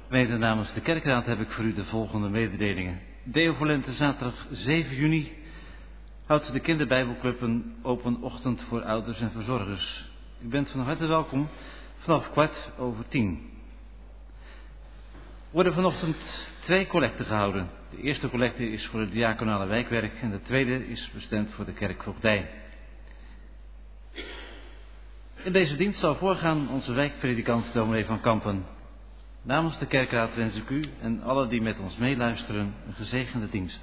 Mede namens de kerkraad heb ik voor u de volgende mededelingen. Deo Volente, zaterdag 7 juni houdt de kinderbijbelclub een open ochtend voor ouders en verzorgers. U bent van harte welkom vanaf 10:15. Er worden vanochtend 2 collecten gehouden. De eerste collecte is voor het diaconale wijkwerk en de tweede is bestemd voor de kerkvoogdij. In deze dienst zal voorgaan onze wijkpredikant dominee van Kampen. Namens de kerkraad wens ik u en alle die met ons meeluisteren een gezegende dienst.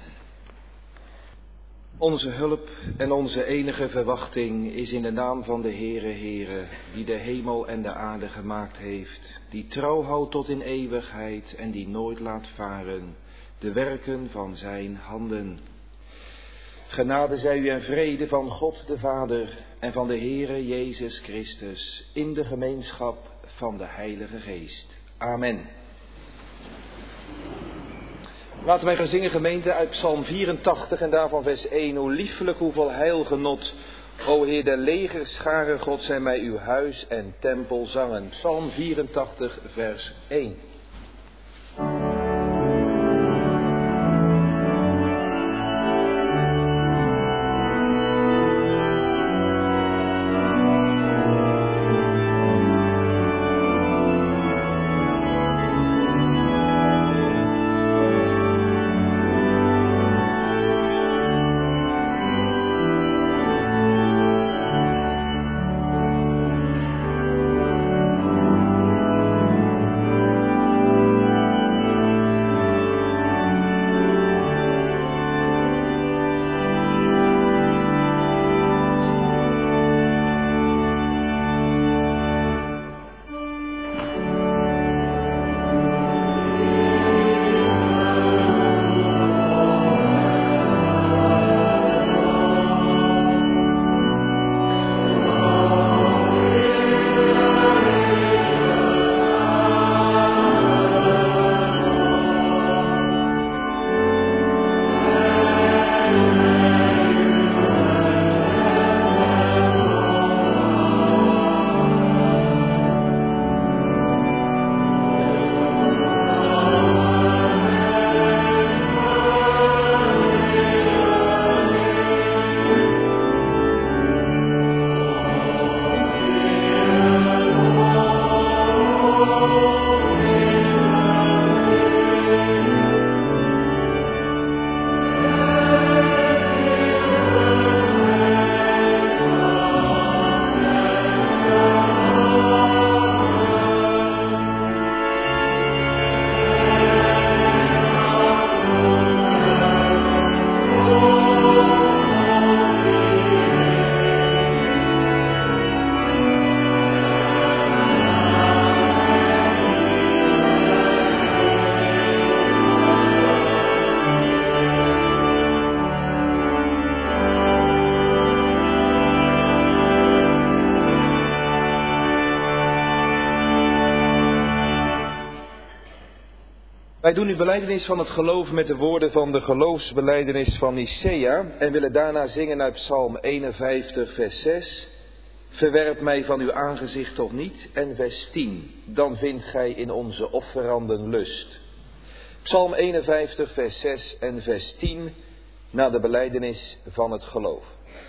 Onze hulp en onze enige verwachting is in de naam van de Heere, die de hemel en de aarde gemaakt heeft, die trouw houdt tot in eeuwigheid en die nooit laat varen de werken van zijn handen. Genade zij u en vrede van God de Vader en van de Heere Jezus Christus in de gemeenschap van de Heilige Geest. Amen. Laten wij gaan zingen, gemeente, uit Psalm 84 en daarvan vers 1. Hoe liefelijk, hoeveel heilgenot, o Heer der legerscharen, God, zijn mij uw huis en tempel zangen. Psalm 84 vers 1. Wij doen nu belijdenis van het geloof met de woorden van de geloofsbelijdenis van Nicea en willen daarna zingen uit Psalm 51 vers 6. Verwerp mij van uw aangezicht toch niet, en vers 10. Dan vindt gij in onze offeranden lust. Psalm 51 vers 6 en vers 10 na de belijdenis van het geloof.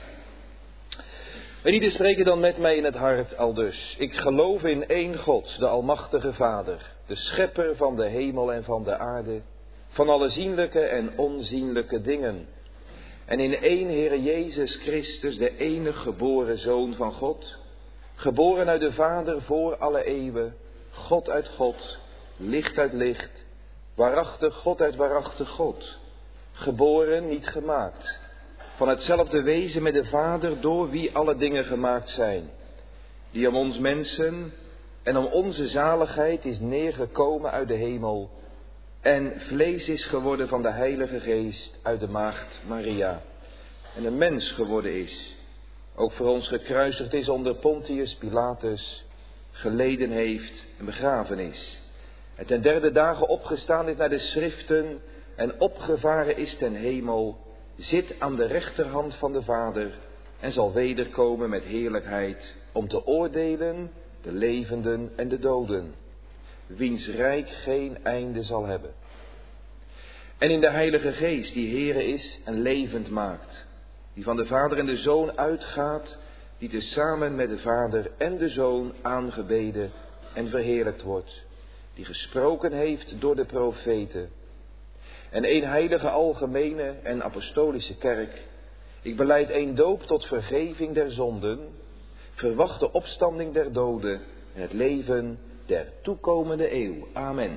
En ieder spreken dan met mij in het hart aldus. Ik geloof in één God, de almachtige Vader, de schepper van de hemel en van de aarde, van alle zienlijke en onzienlijke dingen. En in één Heere Jezus Christus, de enige geboren Zoon van God, geboren uit de Vader voor alle eeuwen, God uit God, licht uit licht, waarachtig God uit waarachtig God, geboren, niet gemaakt, van hetzelfde wezen met de Vader, door wie alle dingen gemaakt zijn, die om ons mensen en om onze zaligheid is neergekomen uit de hemel en vlees is geworden van de Heilige Geest uit de maagd Maria en een mens geworden is, ook voor ons gekruisigd is onder Pontius Pilatus, geleden heeft en begraven is, en ten derde dagen opgestaan is naar de schriften en opgevaren is ten hemel, zit aan de rechterhand van de Vader en zal wederkomen met heerlijkheid om te oordelen de levenden en de doden. wiens rijk geen einde zal hebben. En in de Heilige Geest, die Heere is en levend maakt, die van de Vader en de Zoon uitgaat, die tezamen met de Vader en de Zoon aangebeden en verheerlijkt wordt, die gesproken heeft door de profeten. En één heilige, algemene en apostolische kerk. Ik belijd één doop tot vergeving der zonden, verwacht de opstanding der doden en het leven der toekomende eeuw. Amen.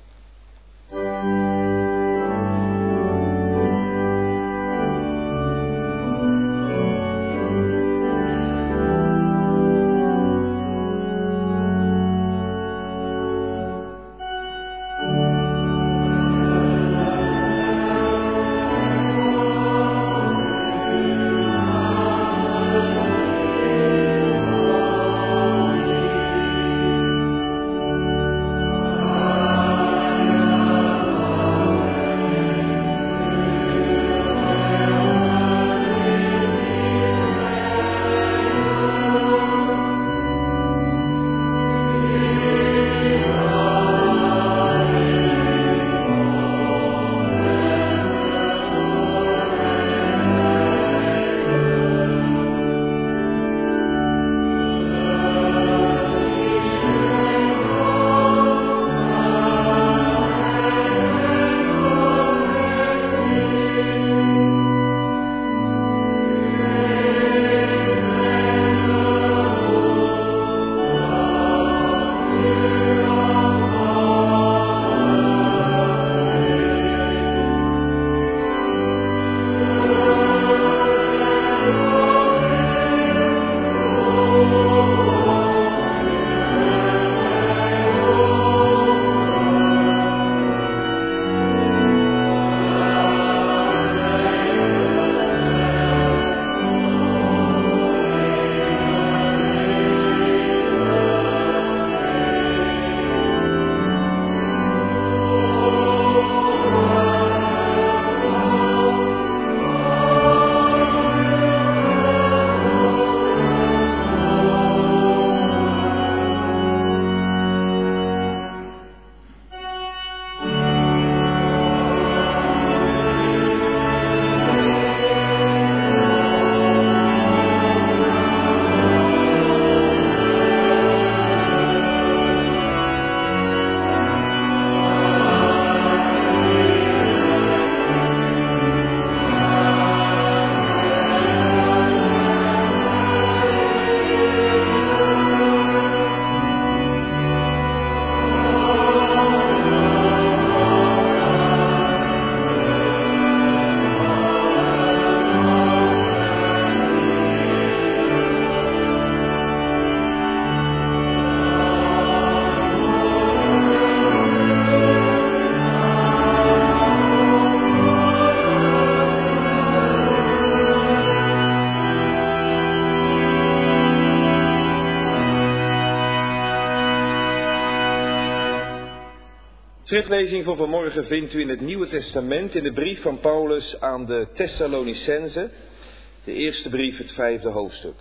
Schriftlezing voor vanmorgen vindt u in het Nieuwe Testament in de brief van Paulus aan de Thessalonicenzen, de eerste brief, het 5e hoofdstuk.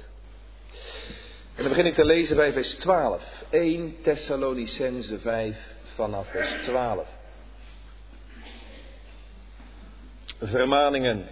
En dan begin ik te lezen bij vers 12. 1 Thessalonicenzen 5 vanaf vers 12. Vermaningen.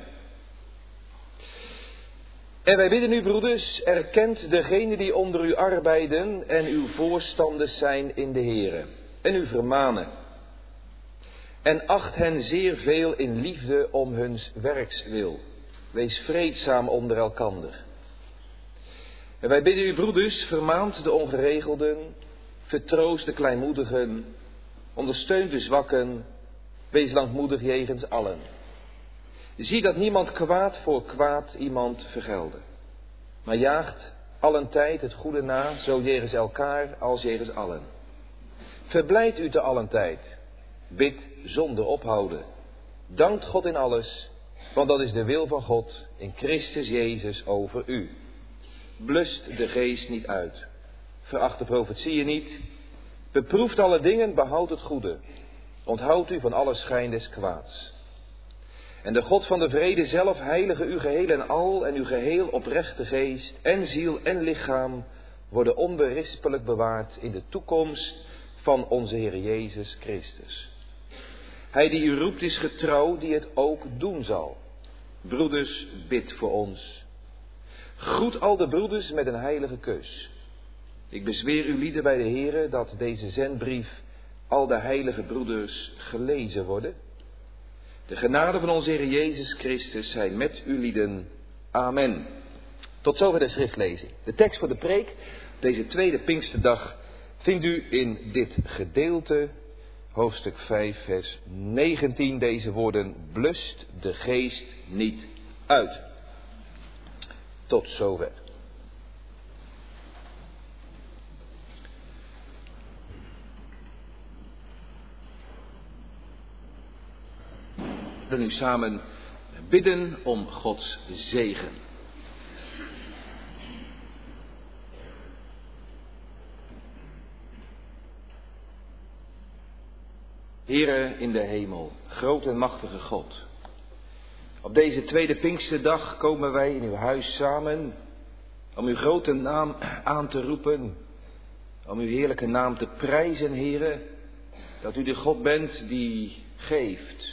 En wij bidden u, broeders, erkent degene die onder u arbeiden en uw voorstanders zijn in de Here, en u vermanen. En acht hen zeer veel in liefde om huns werkswil. Wees vreedzaam onder elkander. En wij bidden u, broeders, vermaant de ongeregelden, vertroost de kleinmoedigen, ondersteunt de zwakken, wees langmoedig jegens allen. Zie dat niemand kwaad voor kwaad iemand vergelde, maar jaagt allentijd het goede na, zo jegens elkaar als jegens allen. Verblijd u te allentijd, bid zonder ophouden. Dankt God in alles, want dat is de wil van God in Christus Jezus over u. Blust de geest niet uit, veracht de profetieën niet, beproeft alle dingen, behoud het goede, onthoud u van alle schijn des kwaads. En de God van de vrede zelf heilige u geheel en al en uw geheel oprechte geest en ziel en lichaam worden onberispelijk bewaard in de toekomst van onze Heer Jezus Christus. Hij die u roept is getrouw, die het ook doen zal. Broeders, bid voor ons. Groet al de broeders met een heilige kus. Ik bezweer u lieden bij de Heere dat deze zendbrief al de heilige broeders gelezen worden. De genade van onze Heer Jezus Christus zij met u lieden. Amen. Tot zover de schriftlezing. De tekst voor de preek, deze tweede Pinksterdag, vindt u in dit gedeelte, hoofdstuk 5, vers 19, deze woorden: blust de geest niet uit. Tot zover. We nu samen bidden om Gods zegen. Heere in de hemel, groot en machtige God. Op deze tweede Pinksterdag komen wij in uw huis samen om uw grote naam aan te roepen, om uw heerlijke naam te prijzen, Heere, dat u de God bent die geeft.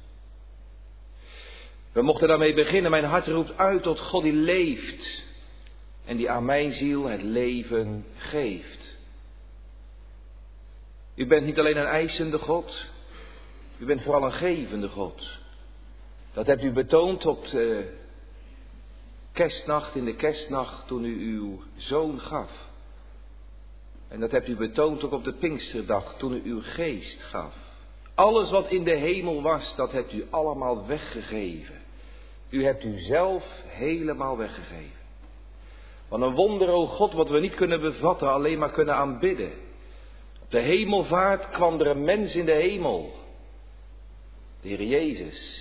We mochten daarmee beginnen. Mijn hart roept uit tot God die leeft en die aan mijn ziel het leven geeft. U bent niet alleen een eisende God, u bent vooral een gevende God. Dat hebt u betoond op de kerstnacht, in de kerstnacht toen u uw zoon gaf. En dat hebt u betoond ook op de Pinksterdag toen u uw geest gaf. Alles wat in de hemel was, dat hebt u allemaal weggegeven. U hebt u zelf helemaal weggegeven. Wat een wonder, o God, wat we niet kunnen bevatten, alleen maar kunnen aanbidden. Op de hemelvaart kwam er een mens in de hemel. De Heer Jezus.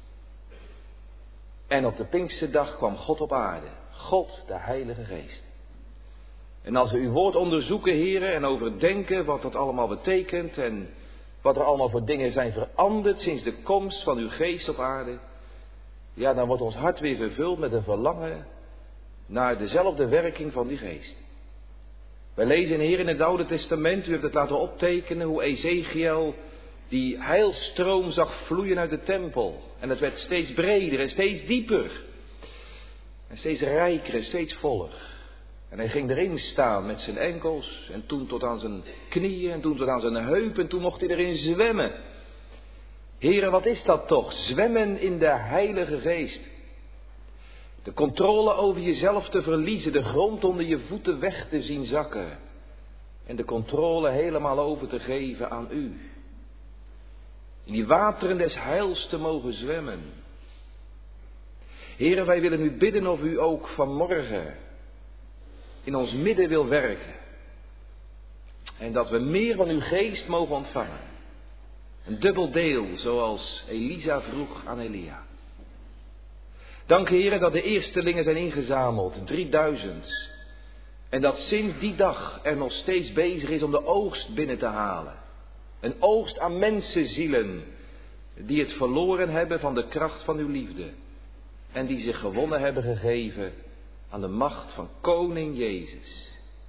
En op de Pinksterdag kwam God op aarde. God, de Heilige Geest. En als we uw woord onderzoeken, heren, en overdenken wat dat allemaal betekent en wat er allemaal voor dingen zijn veranderd sinds de komst van uw geest op aarde, ja, dan wordt ons hart weer vervuld met een verlangen naar dezelfde werking van die geest. Wij lezen, Heer, in het Oude Testament, u hebt het laten optekenen, hoe Ezechiel die heilstroom zag vloeien uit de tempel. En het werd steeds breder en steeds dieper. En steeds rijker en steeds voller. En hij ging erin staan met zijn enkels en toen tot aan zijn knieën en toen tot aan zijn heup en toen mocht hij erin zwemmen. Heren, wat is dat toch? Zwemmen in de Heilige Geest. De controle over jezelf te verliezen, de grond onder je voeten weg te zien zakken. En de controle helemaal over te geven aan u. In die wateren des heils te mogen zwemmen. Heren, wij willen u bidden of u ook vanmorgen in ons midden wil werken. En dat we meer van uw geest mogen ontvangen. Een dubbel deel, zoals Elisa vroeg aan Elia. Dank, heren, dat de eerstelingen zijn ingezameld, 3000. En dat sinds die dag er nog steeds bezig is om de oogst binnen te halen. Een oogst aan mensenzielen die het verloren hebben van de kracht van uw liefde. En die zich gewonnen hebben gegeven aan de macht van koning Jezus.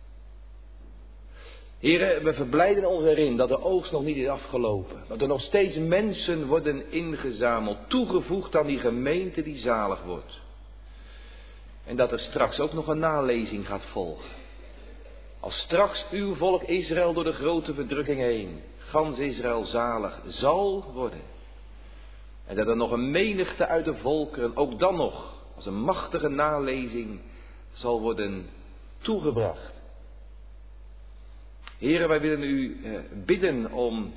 Heren, we verblijden ons erin dat de oogst nog niet is afgelopen. Dat er nog steeds mensen worden ingezameld, toegevoegd aan die gemeente die zalig wordt. En dat er straks ook nog een nalezing gaat volgen. Als straks uw volk Israël door de grote verdrukking heen, gans Israël zalig zal worden. En dat er nog een menigte uit de volkeren, ook dan nog, als een machtige nalezing, zal worden toegebracht. Heren, wij willen u bidden om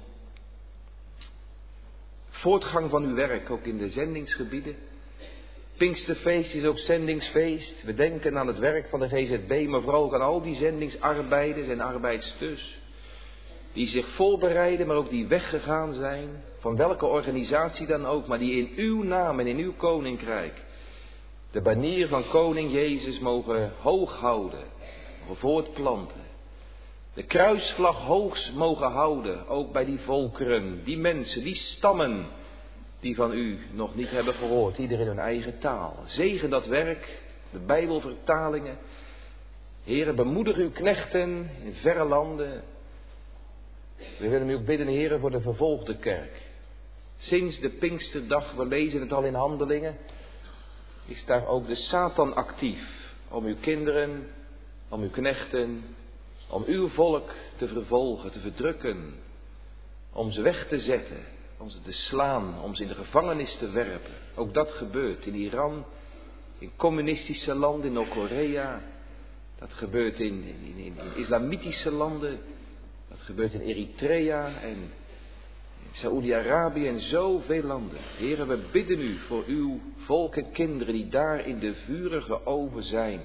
voortgang van uw werk, ook in de zendingsgebieden. Pinksterfeest is ook zendingsfeest. We denken aan het werk van de GZB, maar vooral ook aan al die zendingsarbeiders en arbeidsters. Die zich voorbereiden, maar ook die weggegaan zijn, van welke organisatie dan ook, maar die in uw naam en in uw koninkrijk de banier van koning Jezus mogen hoog houden, mogen voortplanten. De kruisvlag hoog mogen houden, ook bij die volkeren, die mensen, die stammen die van u nog niet hebben gehoord, ieder in hun eigen taal. Zegen dat werk, de Bijbelvertalingen. Heren, bemoedig uw knechten in verre landen. We willen u ook bidden, Heere, voor de vervolgde kerk. Sinds de Pinksterdag, we lezen het al in Handelingen, is daar ook de Satan actief om uw kinderen, om uw knechten, om uw volk te vervolgen, te verdrukken, om ze weg te zetten, om ze te slaan, om ze in de gevangenis te werpen. Ook dat gebeurt in Iran, in communistische landen, in Noord-Korea. Dat gebeurt in islamitische landen. Dat gebeurt in Eritrea en in Saoedi-Arabië en zoveel landen. Heren, we bidden u voor uw volk en kinderen die daar in de vurige oven zijn.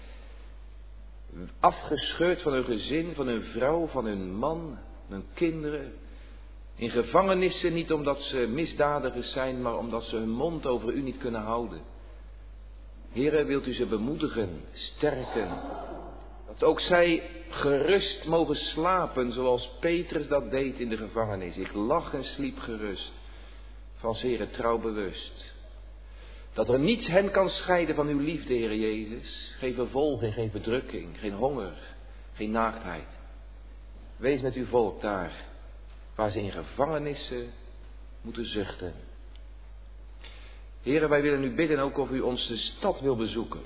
Afgescheurd van hun gezin, van hun vrouw, van hun man, hun kinderen. In gevangenissen niet omdat ze misdadigers zijn, maar omdat ze hun mond over u niet kunnen houden. Heren, wilt u ze bemoedigen, sterken. Dat ook zij gerust mogen slapen zoals Petrus dat deed in de gevangenis. Ik lag en sliep gerust, van Heren trouw bewust. Dat er niets hen kan scheiden van uw liefde, Heer Jezus. Geen vervolging, geen verdrukking, geen honger, geen naaktheid. Wees met uw volk daar, waar ze in gevangenissen moeten zuchten. Heren, wij willen u bidden ook of u ons de stad wil bezoeken.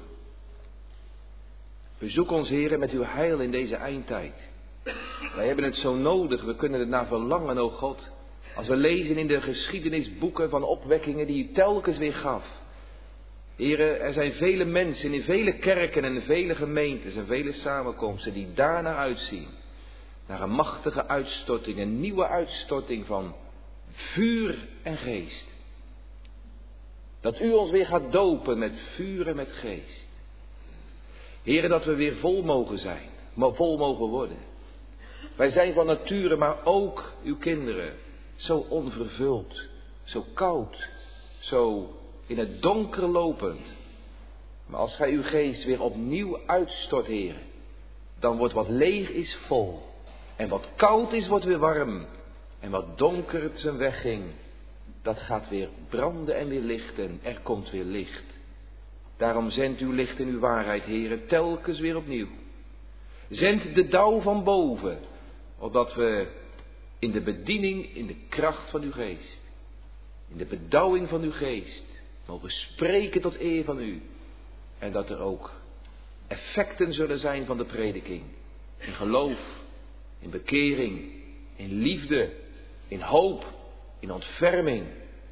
Bezoek ons, Heren, met uw heil in deze eindtijd. Wij hebben het zo nodig, we kunnen het naar verlangen, o God. Als we lezen in de geschiedenisboeken van opwekkingen die u telkens weer gaf. Heren, er zijn vele mensen in vele kerken en vele gemeentes en vele samenkomsten die daarnaar uitzien. Naar een machtige uitstorting, een nieuwe uitstorting van vuur en geest. Dat u ons weer gaat dopen met vuur en met geest. Heren, dat we weer vol mogen zijn, maar vol mogen worden. Wij zijn van nature, maar ook uw kinderen, zo onvervuld, zo koud, zo in het donker lopend. Maar als gij uw geest weer opnieuw uitstort, Heren, dan wordt wat leeg is vol. En wat koud is, wordt weer warm. En wat donker het zijn weg ging, dat gaat weer branden en weer lichten. Er komt weer licht. Daarom zendt uw licht en uw waarheid, Heren, telkens weer opnieuw. Zend de dauw van boven, opdat we in de bediening, in de kracht van uw geest, in de bedauwing van uw geest, mogen spreken tot eer van u. En dat er ook effecten zullen zijn van de prediking. In geloof, in bekering, in liefde, in hoop, in ontferming.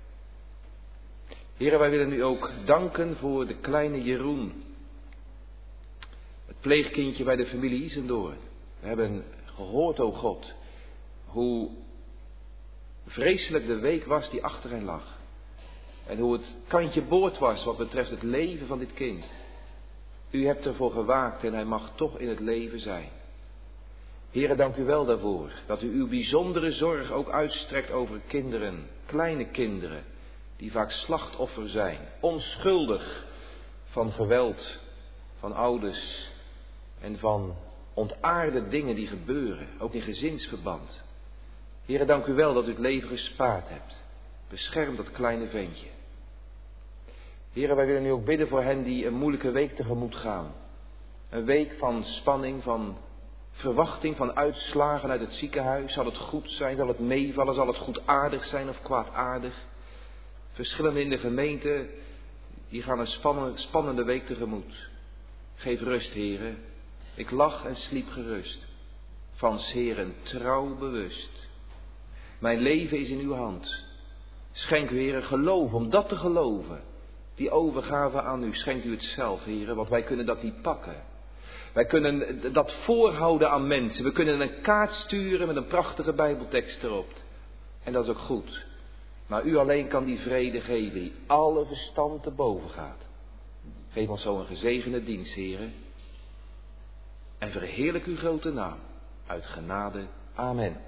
Heren, wij willen u ook danken voor de kleine Jeroen. Het pleegkindje bij de familie Isendoorn. We hebben gehoord, o God, hoe vreselijk de week was die achter hen lag. En hoe het kantje boord was wat betreft het leven van dit kind. U hebt ervoor gewaakt en hij mag toch in het leven zijn. Heren, dank u wel daarvoor. Dat u uw bijzondere zorg ook uitstrekt over kinderen, kleine kinderen, die vaak slachtoffer zijn. Onschuldig van geweld, van ouders en van ontaarde dingen die gebeuren, ook in gezinsverband. Heren, dank u wel dat u het leven gespaard hebt. Bescherm dat kleine ventje. Heren, wij willen u ook bidden voor hen die een moeilijke week tegemoet gaan. Een week van spanning, van verwachting, van uitslagen uit het ziekenhuis. Zal het goed zijn, zal het meevallen, zal het goedaardig zijn of kwaadaardig? Verschillende in de gemeente, die gaan een spannende week tegemoet. Geef rust, Heren. Ik lag en sliep gerust. Van 's Heren trouw bewust. Mijn leven is in uw hand. Schenk u, Heren, geloof om dat te geloven. Die overgave aan u, schenkt u het zelf, Heren, want wij kunnen dat niet pakken. Wij kunnen dat voorhouden aan mensen. We kunnen een kaart sturen met een prachtige Bijbeltekst erop. En dat is ook goed. Maar u alleen kan die vrede geven die alle verstand te boven gaat. Geef ons zo een gezegende dienst, Heren. En verheerlijk uw grote naam. Uit genade. Amen.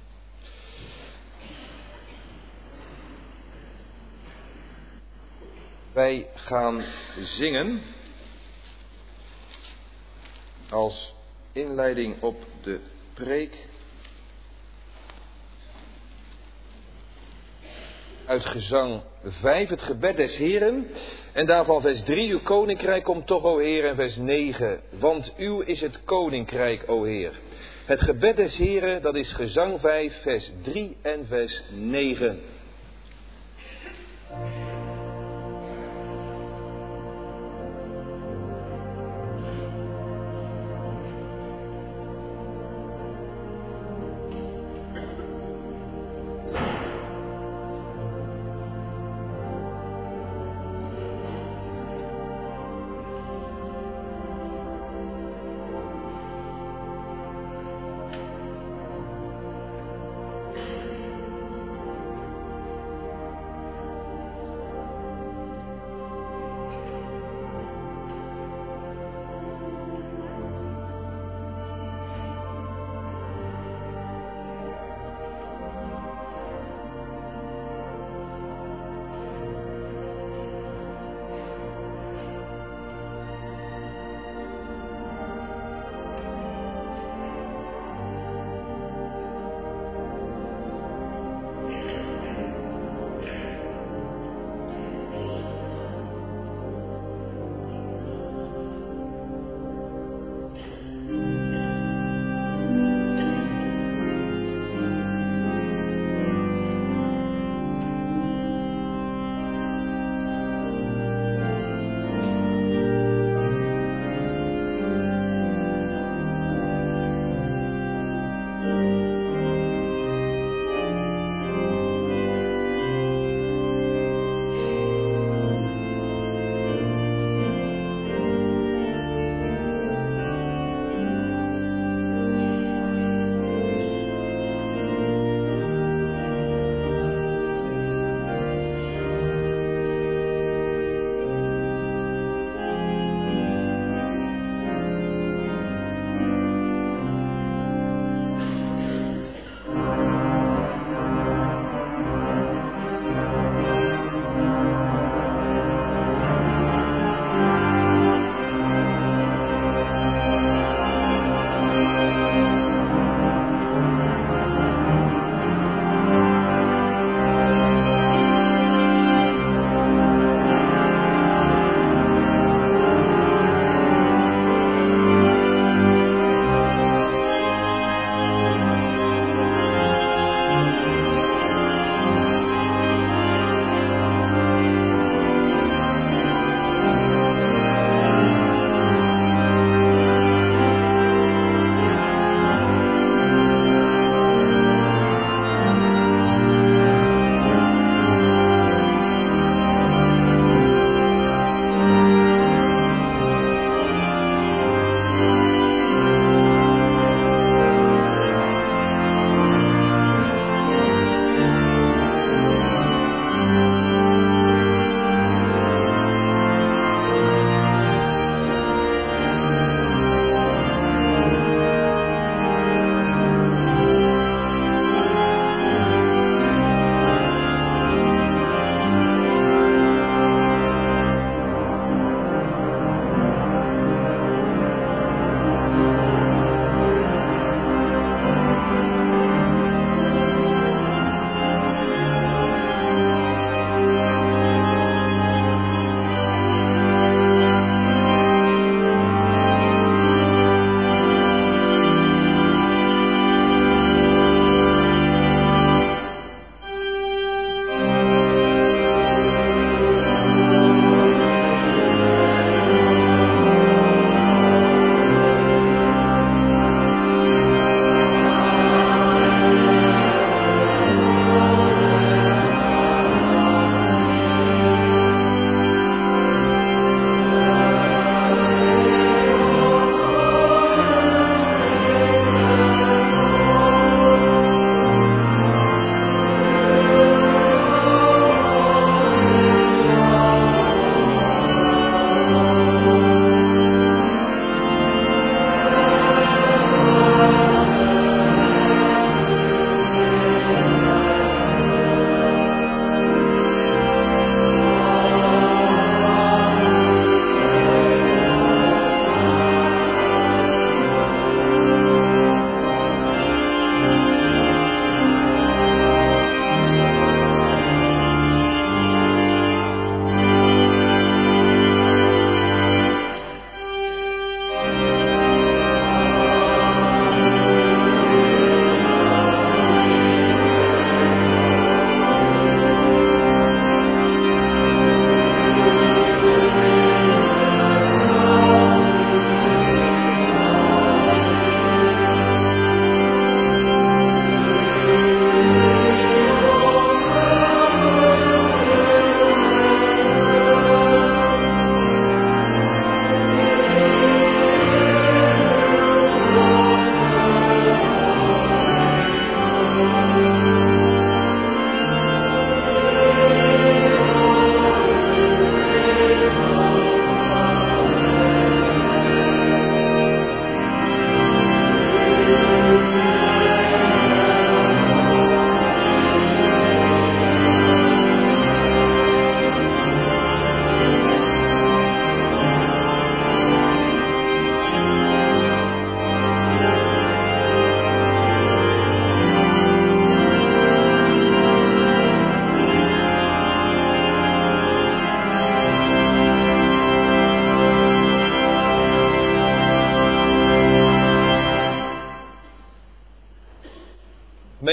Wij gaan zingen als inleiding op de preek uit Gezang 5, het gebed des Heren. En daarvan vers 3, uw koninkrijk komt toch, o Heer. En vers 9, want uw is het koninkrijk, o Heer. Het gebed des Heren, dat is Gezang 5, vers 3 en vers 9.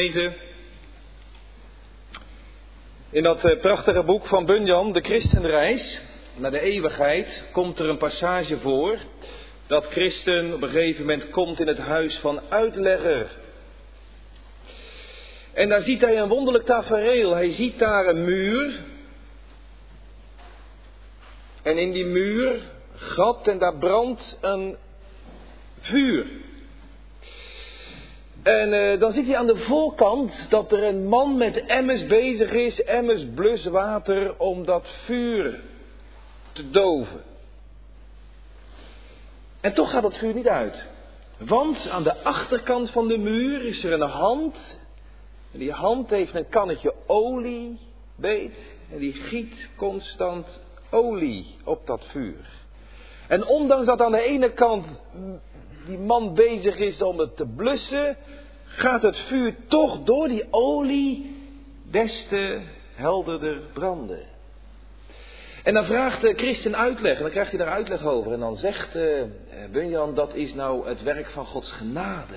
Gemeente, in dat prachtige boek van Bunyan, De Christenreis naar de eeuwigheid, komt er een passage voor dat christen op een gegeven moment komt in het huis van uitlegger. En daar ziet hij een wonderlijk tafereel. Hij ziet daar een muur. En in die muur gat en daar brandt een vuur. En dan ziet hij aan de voorkant dat er een man met emmers bezig is, emmers bluswater, om dat vuur te doven. En toch gaat het vuur niet uit. Want aan de achterkant van de muur is er een hand. En die hand heeft een kannetje olie beet. En die giet constant olie op dat vuur. En ondanks dat aan de ene kant die man bezig is om het te blussen, gaat het vuur toch door die olie des te helderder branden. En dan vraagt de christen uitleg, en dan krijgt hij daar uitleg over. En dan zegt Bunyan, dat is nou het werk van Gods genade.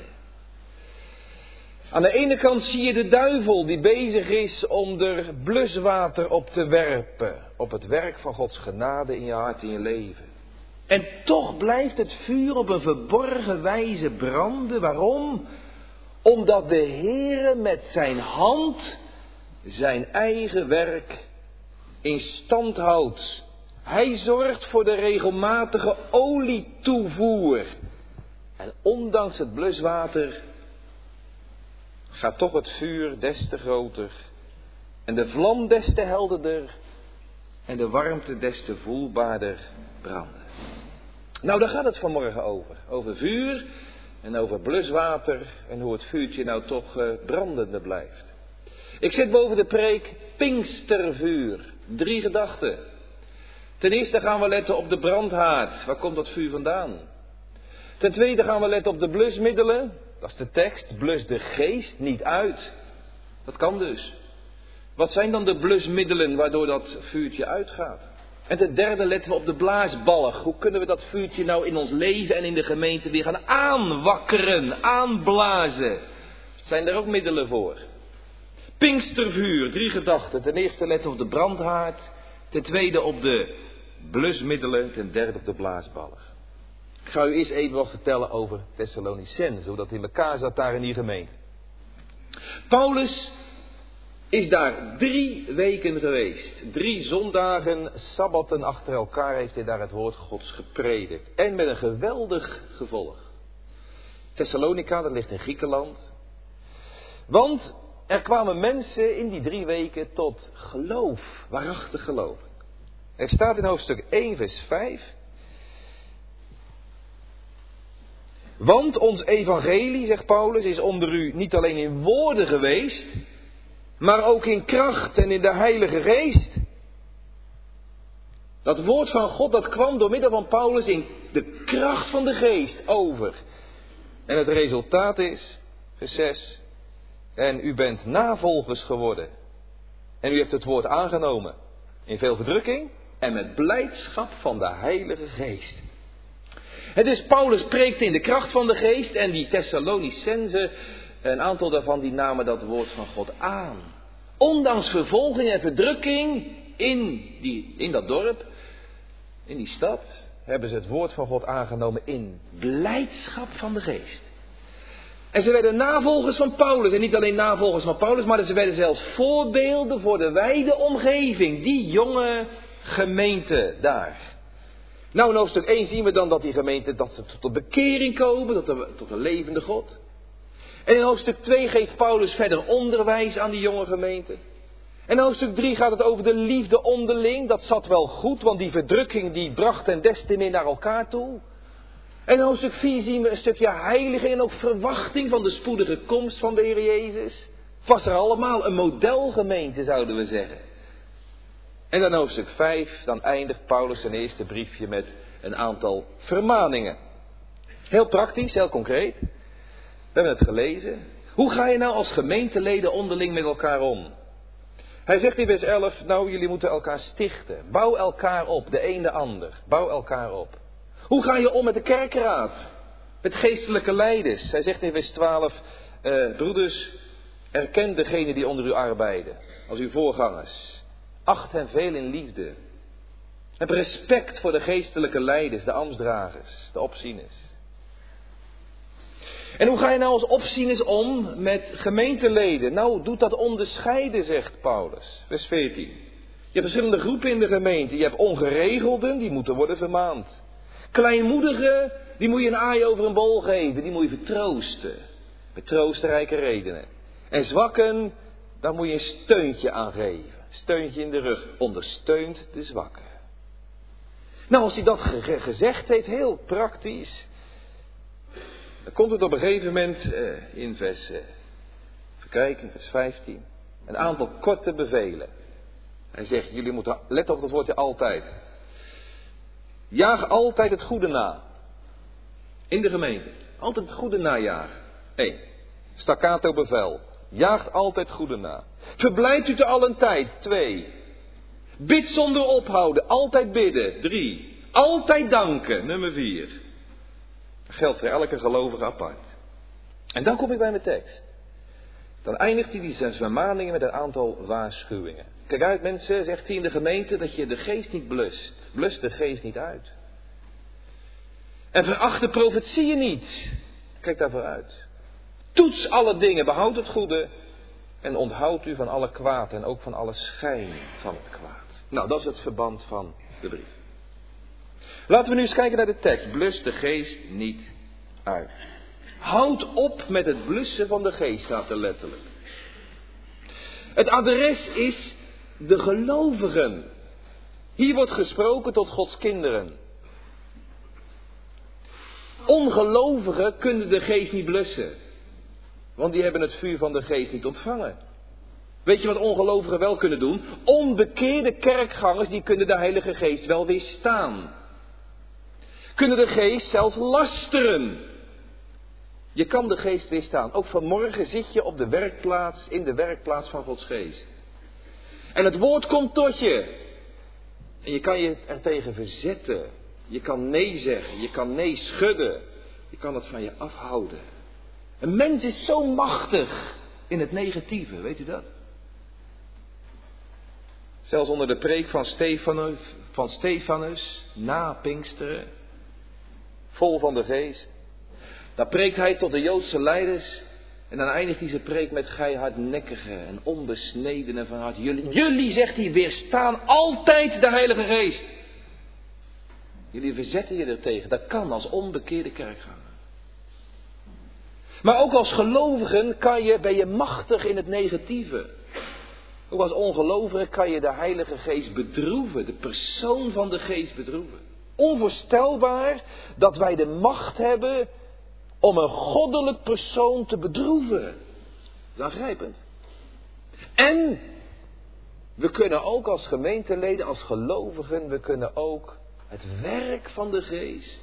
Aan de ene kant zie je de duivel die bezig is om er bluswater op te werpen. Op het werk van Gods genade in je hart, in je leven. En toch blijft het vuur op een verborgen wijze branden. Waarom? Omdat de Heere met zijn hand zijn eigen werk in stand houdt. Hij zorgt voor de regelmatige olietoevoer. En ondanks het bluswater gaat toch het vuur des te groter. En de vlam des te helderder. En de warmte des te voelbaarder branden. Nou, daar gaat het vanmorgen over. Over vuur en over bluswater. En hoe het vuurtje nou toch brandende blijft. Ik zet boven de preek Pinkstervuur. 3 gedachten. Ten eerste gaan we letten op de brandhaard. Waar komt dat vuur vandaan? Ten tweede gaan we letten op de blusmiddelen. Dat is de tekst. Blus de geest niet uit. Dat kan dus. Wat zijn dan de blusmiddelen waardoor dat vuurtje uitgaat? En ten derde letten we op de blaasbalg. Hoe kunnen we dat vuurtje nou in ons leven en in de gemeente weer gaan aanwakkeren, aanblazen? Zijn er ook middelen voor? Pinkstervuur, 3 gedachten. Ten eerste letten we op de brandhaard. Ten tweede op de blusmiddelen. Ten derde op de blaasbalg. Ik ga u eerst even wat vertellen over Thessalonicense. Hoe dat in elkaar zat daar in die gemeente. Paulus is daar 3 weken geweest. 3 zondagen, sabbatten achter elkaar heeft hij daar het woord Gods gepredikt. En met een geweldig gevolg. Thessalonica, dat ligt in Griekenland. Want er kwamen mensen in die 3 weken tot geloof, waarachtig geloof. Er staat in hoofdstuk 1 vers 5. Want ons evangelie, zegt Paulus, is onder u niet alleen in woorden geweest, maar ook in kracht en in de Heilige Geest. Dat woord van God, dat kwam door middel van Paulus in de kracht van de Geest over. En het resultaat is, vers 6, en u bent navolgers geworden. En u hebt het woord aangenomen. In veel verdrukking en met blijdschap van de Heilige Geest. Het is Paulus preekte in de kracht van de Geest en die Thessalonicenzen, een aantal daarvan die namen dat woord van God aan. Ondanks vervolging en verdrukking in dat dorp, in die stad, hebben ze het woord van God aangenomen in blijdschap van de Geest. En ze werden navolgers van Paulus. En niet alleen navolgers van Paulus, maar ze werden zelfs voorbeelden voor de wijde omgeving. Die jonge gemeente daar. Nou, in hoofdstuk 1 zien we dan dat die gemeente, dat ze tot bekering komen, tot een levende God. En in hoofdstuk 2 geeft Paulus verder onderwijs aan die jonge gemeente. En in hoofdstuk 3 gaat het over de liefde onderling. Dat zat wel goed, want die verdrukking die bracht hen des te meer naar elkaar toe. En in hoofdstuk 4 zien we een stukje heiliging en ook verwachting van de spoedige komst van de Heer Jezus. Was er allemaal een modelgemeente, zouden we zeggen. En dan hoofdstuk 5, dan eindigt Paulus zijn eerste briefje met een aantal vermaningen. Heel praktisch, heel concreet. We hebben het gelezen. Hoe ga je nou als gemeenteleden onderling met elkaar om? Hij zegt in vers 11, nou jullie moeten elkaar stichten. Bouw elkaar op, de een de ander. Bouw elkaar op. Hoe ga je om met de kerkraad? Met geestelijke leiders. Hij zegt in vers 12, broeders, Erken degene die onder u arbeiden, als uw voorgangers. Acht hen veel in liefde. Heb respect voor de geestelijke leiders, de ambtsdragers, de opzieners. En hoe ga je nou als opzieners om met gemeenteleden? Nou, doe dat onderscheiden, zegt Paulus. Vers 14. Je hebt verschillende groepen in de gemeente. Je hebt ongeregelden, die moeten worden vermaand. Kleinmoedigen, die moet je een aai over een bol geven. Die moet je vertroosten. Met troostrijke redenen. En zwakken, daar moet je een steuntje aan geven. Steuntje in de rug. Ondersteunt de zwakken. Nou, als hij dat gezegd heeft, heel praktisch. Dan komt het op een gegeven moment in vers, even kijken, in vers 15. Een aantal korte bevelen. Hij zegt, jullie moeten, let op dat woordje altijd. Jaag altijd het goede na. In de gemeente. Altijd het goede najagen. 1. Staccato bevel. Jaagt altijd het goede na. Verblijdt u te allen tijd. 2. Bid zonder ophouden. Altijd bidden. 3. Altijd danken. Nummer 4. Dat geldt voor elke gelovige apart. En dan kom ik bij mijn tekst. Dan eindigt hij die vermaningen met een aantal waarschuwingen. Kijk uit mensen, zegt hij in de gemeente, dat je de geest niet blust. Blust de geest niet uit. En veracht de profetieën niet. Kijk daarvoor uit. Toets alle dingen, behoud het goede. En onthoud u van alle kwaad en ook van alle schijn van het kwaad. Nou, dat is het verband van de brief. Laten we nu eens kijken naar de tekst. Blus de geest niet uit. Houd op met het blussen van de geest, staat er letterlijk. Het adres is de gelovigen. Hier wordt gesproken tot Gods kinderen. Ongelovigen kunnen de geest niet blussen. Want die hebben het vuur van de geest niet ontvangen. Weet je wat ongelovigen wel kunnen doen? Onbekeerde kerkgangers, die kunnen de Heilige Geest wel weerstaan. Kunnen de geest zelfs lasteren. Je kan de geest weerstaan. Ook vanmorgen zit je op de werkplaats, in de werkplaats van Gods geest. En het woord komt tot je. En je kan je er tegen verzetten. Je kan nee zeggen, je kan nee schudden. Je kan het van je afhouden. Een mens is zo machtig in het negatieve, weet u dat? Zelfs onder de preek van Stefanus, na Pinksteren, vol van de geest. Daar preekt hij tot de Joodse leiders en dan eindigt hij zijn preek met gij hardnekkigen en onbesnedenen van hart. Jullie, zegt hij, weerstaan altijd de Heilige Geest. Jullie verzetten je ertegen. Dat kan als onbekeerde kerkganger. Maar ook als gelovigen ben je machtig in het negatieve. Ook als ongelovige kan je de Heilige Geest bedroeven. De persoon van de Geest bedroeven. Onvoorstelbaar dat wij de macht hebben om een goddelijk persoon te bedroeven. Dat is aangrijpend. En we kunnen ook als gemeenteleden, als gelovigen, we kunnen ook het werk van de Geest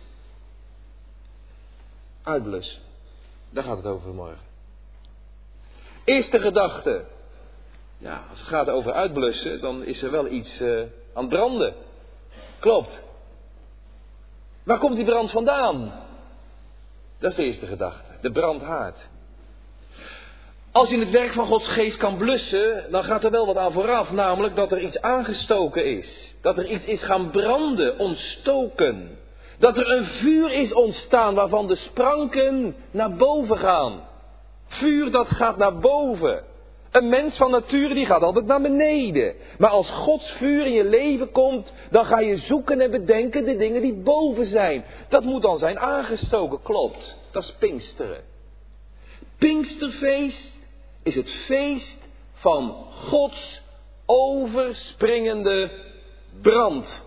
uitblussen. Daar gaat het over vanmorgen. Eerste gedachte. Ja, als het gaat over uitblussen, dan is er wel iets aan het branden. Klopt. Waar komt die brand vandaan? Dat is de eerste gedachte. De brandhaard. Als je het werk van Gods geest kan blussen, dan gaat er wel wat aan vooraf. Namelijk dat er iets aangestoken is. Dat er iets is gaan branden, ontstoken. Dat er een vuur is ontstaan waarvan de spranken naar boven gaan. Vuur dat gaat naar boven. Een mens van nature die gaat altijd naar beneden. Maar als Gods vuur in je leven komt, dan ga je zoeken en bedenken de dingen die boven zijn. Dat moet dan zijn aangestoken, klopt. Dat is Pinksteren. Pinksterfeest is het feest van Gods overspringende brand.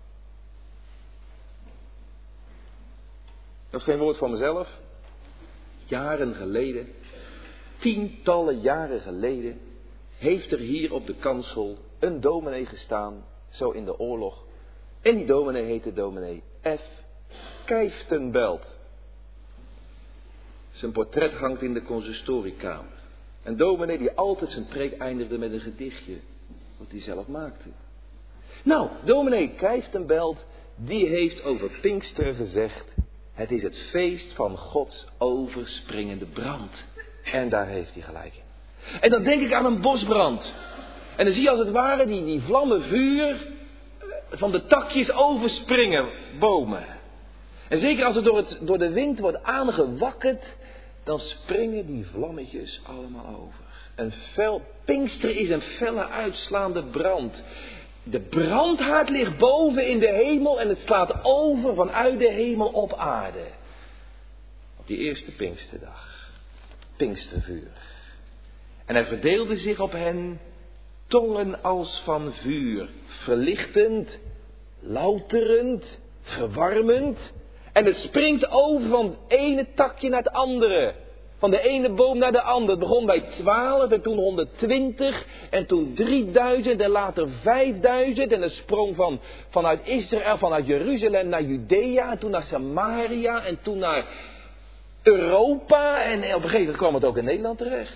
Dat is geen woord van mezelf. Jaren geleden, tientallen jaren geleden, heeft er hier op de kansel een dominee gestaan, zo in de oorlog. En die dominee heette dominee F. Kijftenbelt. Zijn portret hangt in de consistoriekamer. Een dominee die altijd zijn preek eindigde met een gedichtje, wat hij zelf maakte. Nou, dominee Kijftenbelt, die heeft over Pinksteren gezegd: het is het feest van Gods overspringende brand. En daar heeft hij gelijk in. En dan denk ik aan een bosbrand. En dan zie je als het ware die vlammen vuur van de takjes overspringen, bomen. En zeker als het door de wind wordt aangewakkerd, dan springen die vlammetjes allemaal over. Pinkster is een felle uitslaande brand. De brandhaard ligt boven in de hemel en het slaat over vanuit de hemel op aarde. Op die eerste Pinksterdag. Pinkstervuur. En er verdeelde zich op hen tongen als van vuur. Verlichtend, louterend, verwarmend. En het springt over van het ene takje naar het andere. Van de ene boom naar de andere. Het begon bij 12 en toen 120 en toen 3000 en later 5000. En het sprong vanuit Israël, vanuit Jeruzalem naar Judea en toen naar Samaria en toen naar Europa. En op een gegeven moment kwam het ook in Nederland terecht.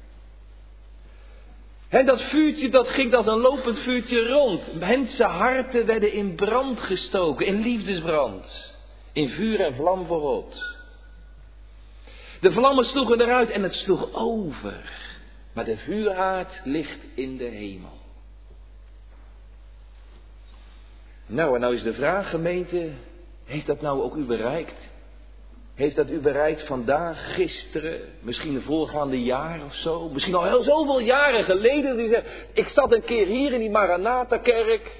En dat vuurtje, dat ging als een lopend vuurtje rond. Mensenharten werden in brand gestoken, in liefdesbrand. In vuur en vlam voor God. De vlammen sloegen eruit en het sloeg over. Maar de vuurhaard ligt in de hemel. Nou, en nou is de vraag, gemeente, heeft dat nou ook u bereikt? Heeft dat u bereikt vandaag, gisteren, misschien de voorgaande jaar of zo? Misschien al heel zoveel jaren geleden. Die zegt, ik zat een keer hier in die Maranatha-kerk.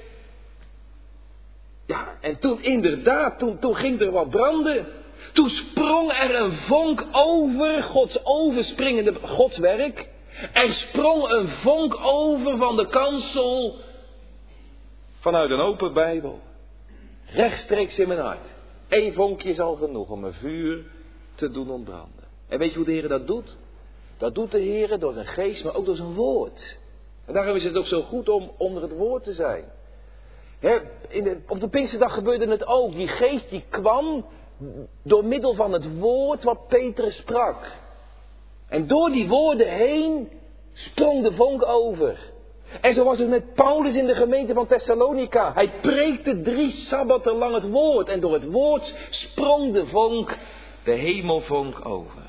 Ja, en toen inderdaad, toen ging er wat branden. Toen sprong er een vonk over, Gods overspringende Gods werk. Er sprong een vonk over van de kansel vanuit een open Bijbel. Rechtstreeks in mijn hart. 1 vonkje is al genoeg om een vuur te doen ontbranden. En weet je hoe de Heer dat doet? Dat doet de Heer door zijn geest, maar ook door zijn woord. En daarom is het ook zo goed om onder het woord te zijn. Op de Pinksterdag gebeurde het ook. Die geest die kwam door middel van het woord wat Petrus sprak. En door die woorden heen sprong de vonk over. En zo was het met Paulus in de gemeente van Thessalonica. Hij preekte 3 sabbatten lang het woord. En door het woord sprong de vonk, de hemelvonk over.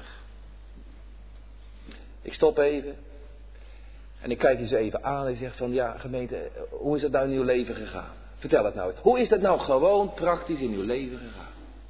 Ik stop even. En ik kijk je ze even aan en zeg van, ja gemeente, hoe is dat nou in uw leven gegaan? Vertel het nou. Hoe is dat nou gewoon praktisch in uw leven gegaan?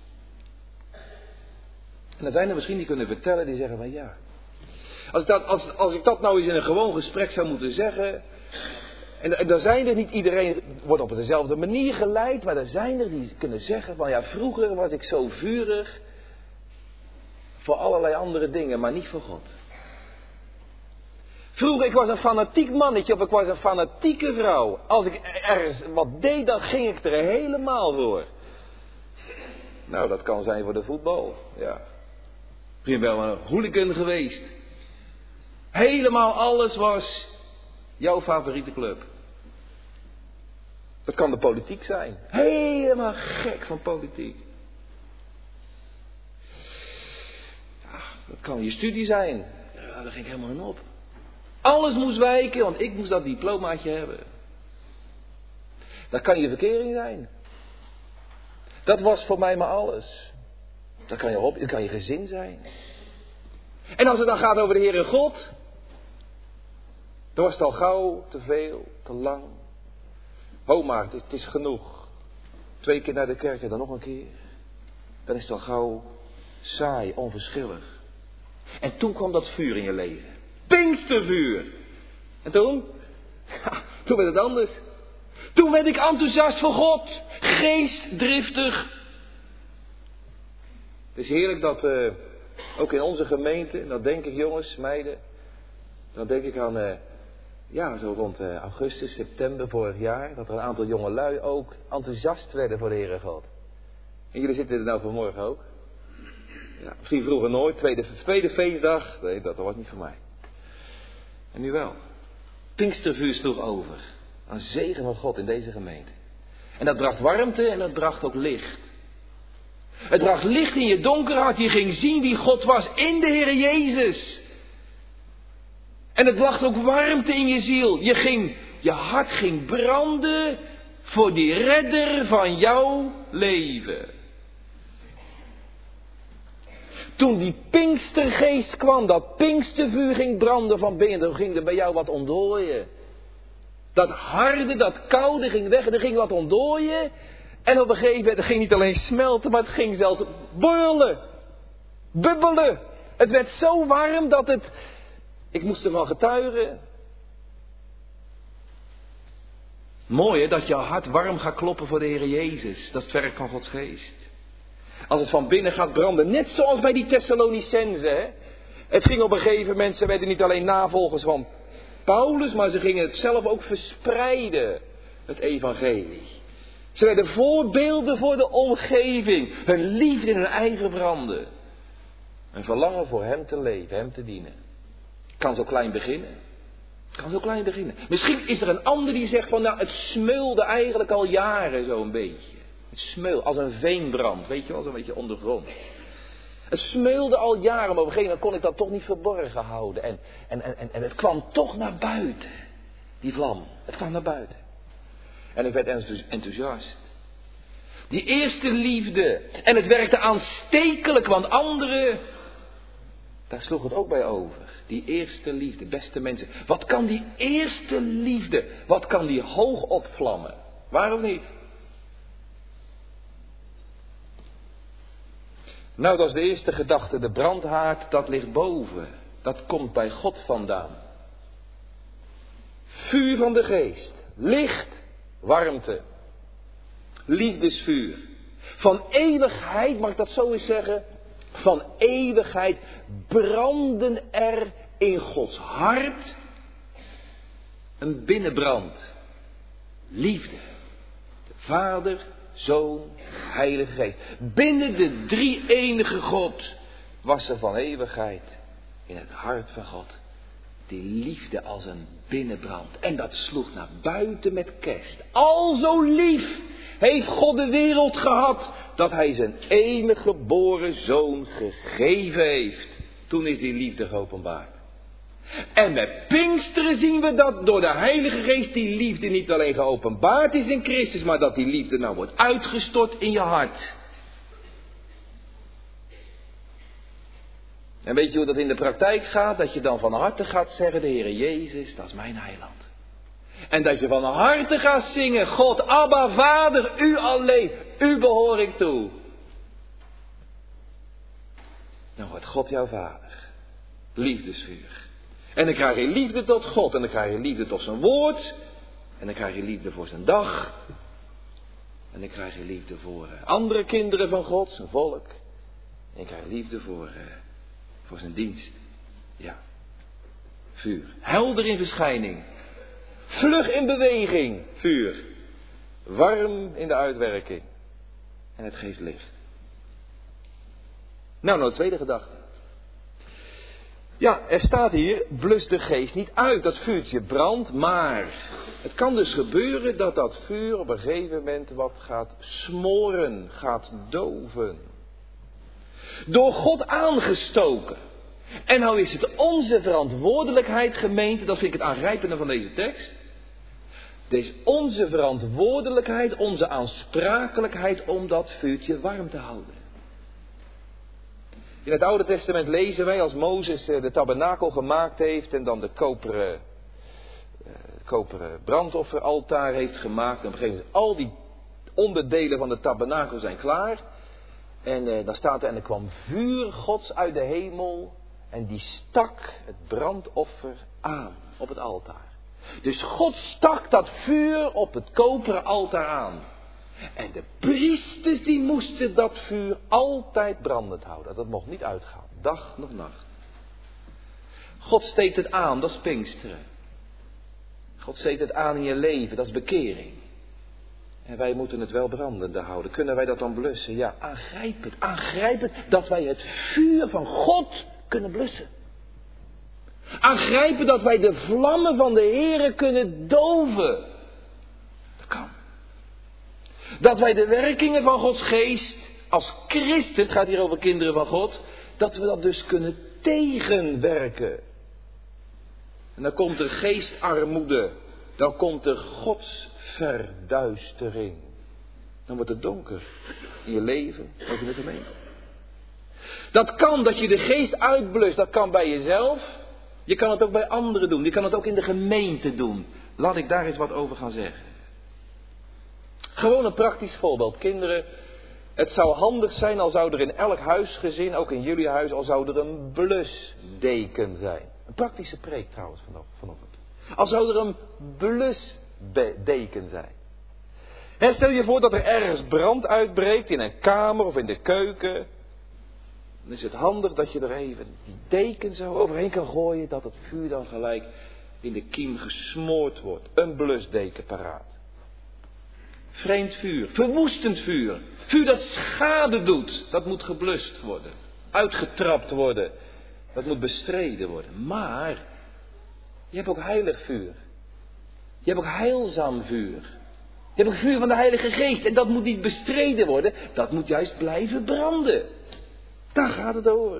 En dan zijn er misschien die kunnen vertellen, die zeggen van ja. Als ik dat nou eens in een gewoon gesprek zou moeten zeggen. En dan zijn er niet iedereen, wordt op dezelfde manier geleid. Maar er zijn er die kunnen zeggen van ja, vroeger was ik zo vurig. Voor allerlei andere dingen, maar niet voor God. Vroeger, ik was een fanatiek mannetje of ik was een fanatieke vrouw. Als ik ergens wat deed, dan ging ik er helemaal voor. Nou, dat kan zijn voor de voetbal, ja. Ik ben wel een hooligan geweest. Helemaal alles was jouw favoriete club. Dat kan de politiek zijn. Helemaal gek van politiek. Ja, dat kan je studie zijn. Ja, daar ging ik helemaal in op. Alles moest wijken, want ik moest dat diplomaatje hebben. Dat kan je verkering zijn. Dat was voor mij maar alles. Dat kan je gezin zijn. En als het dan gaat over de Heere God, dan was het al gauw, te veel, te lang. Maar het is genoeg. 2 keer naar de kerk en dan nog een keer. Dan is het al gauw saai, onverschillig. En toen kwam dat vuur in je leven. Pinkstervuur. En toen? Ja, toen werd het anders. Toen werd ik enthousiast voor God. Geestdriftig. Het is heerlijk dat ook in onze gemeente, en dat denk ik jongens, meiden, dan denk ik aan, zo rond augustus, september vorig jaar, dat er een aantal jongelui ook enthousiast werden voor de Heere God. En jullie zitten er nou vanmorgen ook. Ja, misschien vroeger nooit, tweede feestdag, nee, dat was niet voor mij. En nu wel. Pinkstervuur sloeg over. Een zegen van God in deze gemeente. En dat bracht warmte en dat bracht ook licht. Het bracht licht in je donker hart. Je ging zien wie God was in de Heer Jezus. En het bracht ook warmte in je ziel. Je hart ging branden voor die redder van jouw leven. Toen die Pinkstergeest kwam, dat Pinkstervuur ging branden van binnen, dan ging er bij jou wat ontdooien. Dat harde, dat koude ging weg en er ging wat ontdooien. En op een gegeven moment, het ging niet alleen smelten, maar het ging zelfs borrelen. Bubbelen. Het werd zo warm dat het... Ik moest ervan getuigen. Mooi hè, dat jouw hart warm gaat kloppen voor de Heer Jezus. Dat is het werk van Gods geest. Als het van binnen gaat branden, net zoals bij die Thessalonicenzen. Hè? Het ging op een gegeven moment, ze werden niet alleen navolgers van Paulus, maar ze gingen het zelf ook verspreiden. Het evangelie. Ze werden voorbeelden voor de omgeving. Hun liefde in hun eigen branden. Een verlangen voor hem te leven, hem te dienen. Kan zo klein beginnen. Kan zo klein beginnen. Misschien is er een ander die zegt van nou het smeulde eigenlijk al jaren zo'n beetje. Het smeul als een veenbrand, weet je wel, zo'n beetje ondergrond. Het smeulde al jaren, maar op een gegeven moment kon ik dat toch niet verborgen houden. En het kwam toch naar buiten. Die vlam, het kwam naar buiten. En ik werd enthousiast. Die eerste liefde. En het werkte aanstekelijk, want anderen, daar sloeg het ook bij over. Die eerste liefde, beste mensen. Wat kan die eerste liefde, wat kan die hoog opvlammen? Waarom niet? Nou, dat is de eerste gedachte. De brandhaard, dat ligt boven. Dat komt bij God vandaan. Vuur van de geest. Licht, warmte. Liefdesvuur. Van eeuwigheid, mag ik dat zo eens zeggen? Van eeuwigheid branden er in Gods hart een binnenbrand. Liefde. De Vader, Zoon, Heilige Geest. Binnen de drie-enige God was er van eeuwigheid in het hart van God die liefde als een binnenbrand. En dat sloeg naar buiten met kerst. Al zo lief heeft God de wereld gehad dat hij zijn enige geboren zoon gegeven heeft. Toen is die liefde geopenbaard. En met Pinksteren zien we dat door de Heilige Geest die liefde niet alleen geopenbaard is in Christus, maar dat die liefde nou wordt uitgestort in je hart. En weet je hoe dat in de praktijk gaat? Dat je dan van harte gaat zeggen, de Heere Jezus, dat is mijn heiland. En dat je van harte gaat zingen, God, Abba, Vader, u alleen, u behoor ik toe. Dan wordt God jouw Vader. Liefdesvuur. En dan krijg je liefde tot God. En dan krijg je liefde tot zijn woord. En dan krijg je liefde voor zijn dag. En dan krijg je liefde voor andere kinderen van God, zijn volk. En je krijgt liefde voor zijn dienst. Ja. Vuur. Helder in verschijning. Vlug in beweging. Vuur. Warm in de uitwerking. En het geeft licht. Nou, de tweede gedachte. Ja, er staat hier, blus de geest niet uit. Dat vuurtje brandt, maar het kan dus gebeuren dat dat vuur op een gegeven moment wat gaat smoren, gaat doven. Door God aangestoken. En nou is het onze verantwoordelijkheid, gemeente, dat vind ik het aangrijpende van deze tekst. Het is onze verantwoordelijkheid, onze aansprakelijkheid om dat vuurtje warm te houden. In het Oude Testament lezen wij als Mozes de tabernakel gemaakt heeft en dan de koperen brandofferaltaar heeft gemaakt. En op een gegeven moment al die onderdelen van de tabernakel zijn klaar. En dan staat er, en er kwam vuur Gods uit de hemel en die stak het brandoffer aan op het altaar. Dus God stak dat vuur op het koperen altaar aan. En de priesters die moesten dat vuur altijd brandend houden. Dat mocht niet uitgaan, dag nog nacht. God steekt het aan, dat is Pinksteren. God steekt het aan in je leven, dat is bekering. En wij moeten het wel brandende houden. Kunnen wij dat dan blussen? Ja, aangrijp het dat wij het vuur van God kunnen blussen. Aangrijpen dat wij de vlammen van de Heere kunnen doven. Dat kan. Dat wij de werkingen van Gods geest als christen, het gaat hier over kinderen van God, dat we dat dus kunnen tegenwerken. En dan komt er geestarmoede, dan komt er godsverduistering. Dan wordt het donker in je leven, ook in de gemeente. Dat kan dat je de geest uitblust, dat kan bij jezelf. Je kan het ook bij anderen doen, je kan het ook in de gemeente doen. Laat ik daar eens wat over gaan zeggen. Gewoon een praktisch voorbeeld. Kinderen, het zou handig zijn al zou er in elk huisgezin, ook in jullie huis, al zou er een blusdeken zijn. Een praktische preek trouwens vanochtend. Al zou er een blusdeken zijn. En stel je voor dat er ergens brand uitbreekt in een kamer of in de keuken. Dan is het handig dat je er even die deken zo overheen kan gooien, dat het vuur dan gelijk in de kiem gesmoord wordt. Een blusdeken paraat. Vreemd vuur, verwoestend vuur. Vuur dat schade doet, dat moet geblust worden. Uitgetrapt worden. Dat moet bestreden worden. Maar je hebt ook heilig vuur. Je hebt ook heilzaam vuur. Je hebt ook vuur van de Heilige Geest. En dat moet niet bestreden worden. Dat moet juist blijven branden. Daar gaat het over.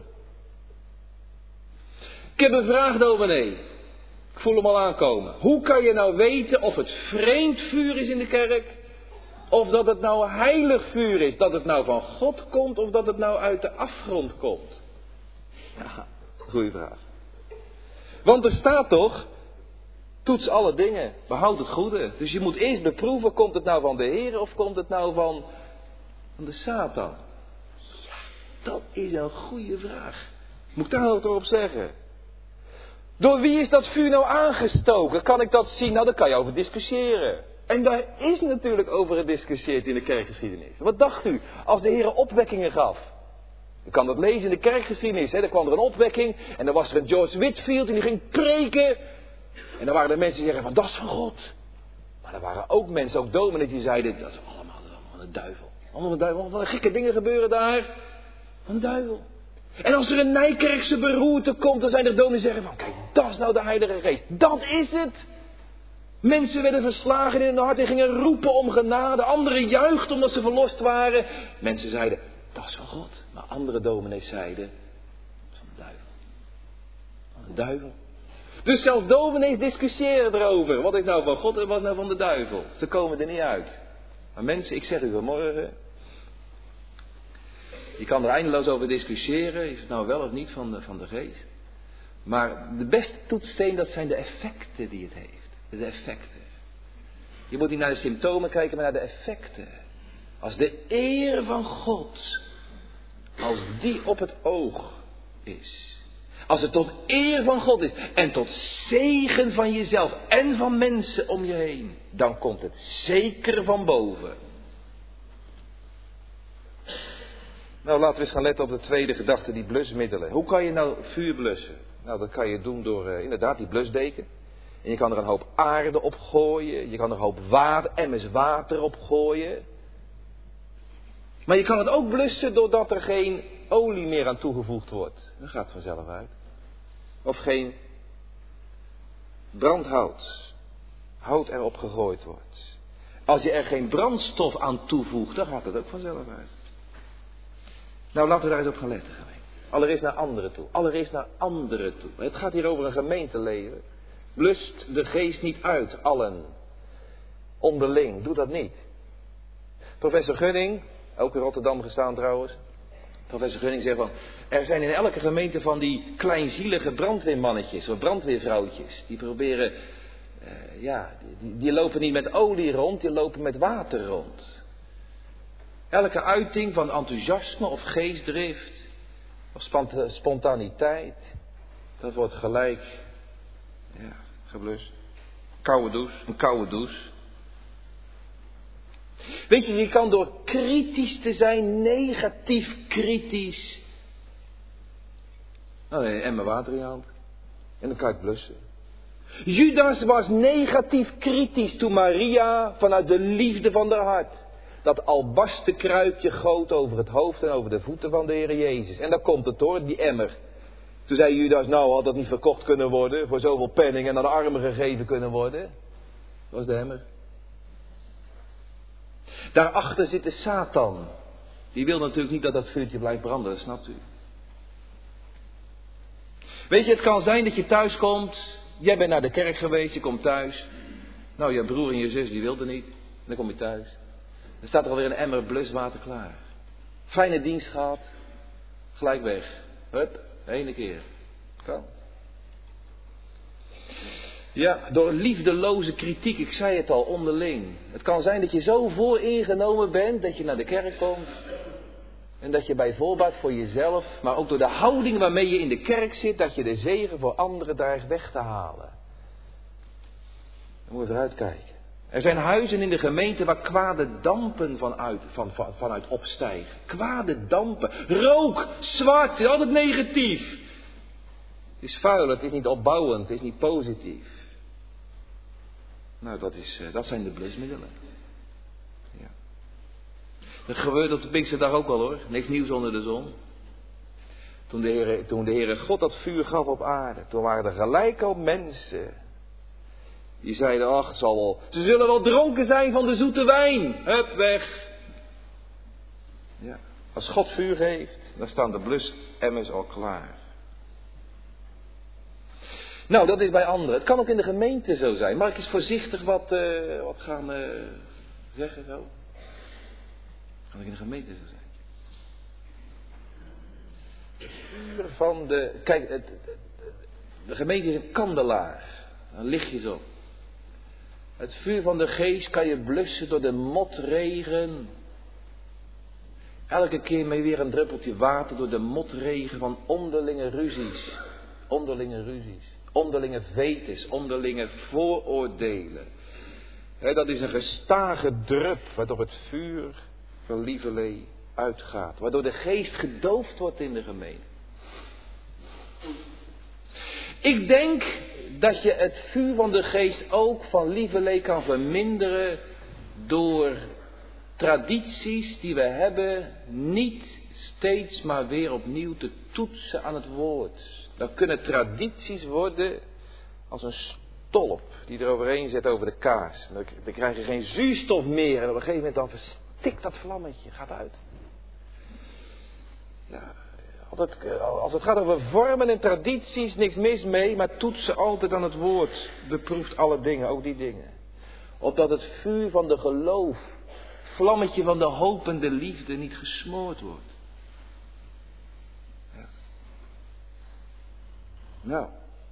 Ik heb een vraag, dominee. Ik voel hem al aankomen. Hoe kan je nou weten of het vreemd vuur is in de kerk? Of dat het nou heilig vuur is? Dat het nou van God komt of dat het nou uit de afgrond komt? Ja, goeie vraag. Want er staat toch, toets alle dingen, behoud het goede. Dus je moet eerst beproeven, komt het nou van de Heer of komt het nou van de Satan? Ja, dat is een goede vraag. Moet ik daar wat op zeggen? Door wie is dat vuur nou aangestoken? Kan ik dat zien? Nou, daar kan je over discussiëren. En daar is natuurlijk over gediscussieerd in de kerkgeschiedenis. Wat dacht u als de Heer opwekkingen gaf? Je kan dat lezen in de kerkgeschiedenis. Hè? Dan kwam er een opwekking en dan was er een George Whitefield en die ging preken. En dan waren er mensen die zeggen van dat is van God. Maar er waren ook mensen, ook dominees die zeiden dat is allemaal een duivel. Allemaal een duivel, wat gekke dingen gebeuren daar. Van de duivel. En als er een Nijkerkse beroerte komt, dan zijn er dominees die zeggen van kijk, dat is nou de Heilige Geest. Dat is het. Mensen werden verslagen in hun hart en gingen roepen om genade. Anderen juichten omdat ze verlost waren. Mensen zeiden, dat is van God. Maar andere dominees zeiden, dat is van de duivel. Van de duivel. Dus zelfs dominees discussiëren erover. Wat is nou van God en wat is nou van de duivel? Ze komen er niet uit. Maar mensen, ik zeg u vanmorgen. Je kan er eindeloos over discussiëren. Is het nou wel of niet van de geest? Maar de beste toetssteen, dat zijn de effecten die het heeft. De effecten. Je moet niet naar de symptomen kijken, maar naar de effecten. Als de eer van God, als die op het oog is. Als het tot eer van God is en tot zegen van jezelf en van mensen om je heen. Dan komt het zeker van boven. Nou, laten we eens gaan letten op de tweede gedachte, die blusmiddelen. Hoe kan je nou vuur blussen? Nou, dat kan je doen door inderdaad die blusdeken. En je kan er een hoop aarde op gooien. Je kan er een hoop emmers water op gooien. Maar je kan het ook blussen doordat er geen olie meer aan toegevoegd wordt. Dat gaat vanzelf uit. Of geen brandhout. Hout erop gegooid wordt. Als je er geen brandstof aan toevoegt, dan gaat het ook vanzelf uit. Nou, laten we daar eens op gaan letten. Allereerst naar anderen toe. Het gaat hier over een gemeenteleven. Blust de geest niet uit, allen. Onderling, doe dat niet. Professor Gunning, ook in Rotterdam gestaan trouwens. Professor Gunning zegt van, er zijn in elke gemeente van die kleinzielige brandweermannetjes of brandweervrouwtjes. Die proberen, die lopen niet met olie rond, die lopen met water rond. Elke uiting van enthousiasme of geestdrift of spontaniteit, dat wordt gelijk geblust. Een koude douche. Weet je kan door kritisch te zijn, negatief kritisch. Nou, een emmer water in je hand. En dan kan je het blussen. Judas was negatief kritisch toen Maria vanuit de liefde van haar hart dat albasten kruikje goot over het hoofd en over de voeten van de Heer Jezus. En daar komt het hoor, die emmer. Toen zei Judas, nou had dat niet verkocht kunnen worden voor zoveel penning en aan de armen gegeven kunnen worden. Dat was de emmer. Daarachter zit de Satan. Die wil natuurlijk niet dat dat vuurtje blijft branden, dat snapt u. Weet je, het kan zijn dat je thuis komt. Jij bent naar de kerk geweest, je komt thuis. Nou, je broer en je zus die wilden niet. Dan kom je thuis. Dan staat er alweer een emmer bluswater klaar. Fijne dienst gehad. Gelijk weg. Hup, de ene keer. Kan. Ja, door liefdeloze kritiek, ik zei het al, onderling. Het kan zijn dat je zo vooringenomen bent dat je naar de kerk komt. En dat je bij voorbaat voor jezelf, maar ook door de houding waarmee je in de kerk zit, dat je de zegen voor anderen dreigt weg te halen. Dan moet je eruit kijken. Er zijn huizen in de gemeente waar kwade dampen vanuit opstijgen. Kwade dampen. Rook, zwart, het is altijd negatief. Het is vuil, het is niet opbouwend, het is niet positief. Nou, dat zijn de blusmiddelen. Ja. Dat gebeurde op de Pinksterdag ook al hoor. Niks nieuws onder de zon. Toen de Heere God dat vuur gaf op aarde. Toen waren er gelijk al mensen. Die zeiden, ach, ze zullen wel dronken zijn van de zoete wijn. Hup, weg. Ja. Als God vuur geeft, dan staan de blusemmers al klaar. Nou, dat is bij anderen. Het kan ook in de gemeente zo zijn. Mag ik eens voorzichtig wat gaan zeggen zo? Kan ook in de gemeente zo zijn. Het vuur van de... Kijk, de gemeente is een kandelaar. Een lichtjes op. Het vuur van de geest kan je blussen door de motregen. Elke keer mee weer een druppeltje water door de motregen van onderlinge ruzies. Onderlinge vetes, onderlinge vooroordelen. Dat is een gestage drup waardoor het vuur van lieverlee uitgaat. Waardoor de geest gedoofd wordt in de gemeente. Ik denk dat je het vuur van de geest ook van lieverlee kan verminderen door tradities die we hebben niet steeds maar weer opnieuw te toetsen aan het woord. Dan kunnen tradities worden als een stolp die er overheen zet over de kaars. Dan krijg je geen zuurstof meer en op een gegeven moment dan verstikt dat vlammetje, gaat uit. Ja, als het gaat over vormen en tradities, niks mis mee, maar toetsen altijd aan het woord. Beproeft alle dingen, ook die dingen. Opdat het vuur van de geloof, vlammetje van de hopende liefde niet gesmoord wordt. Ja. Nou.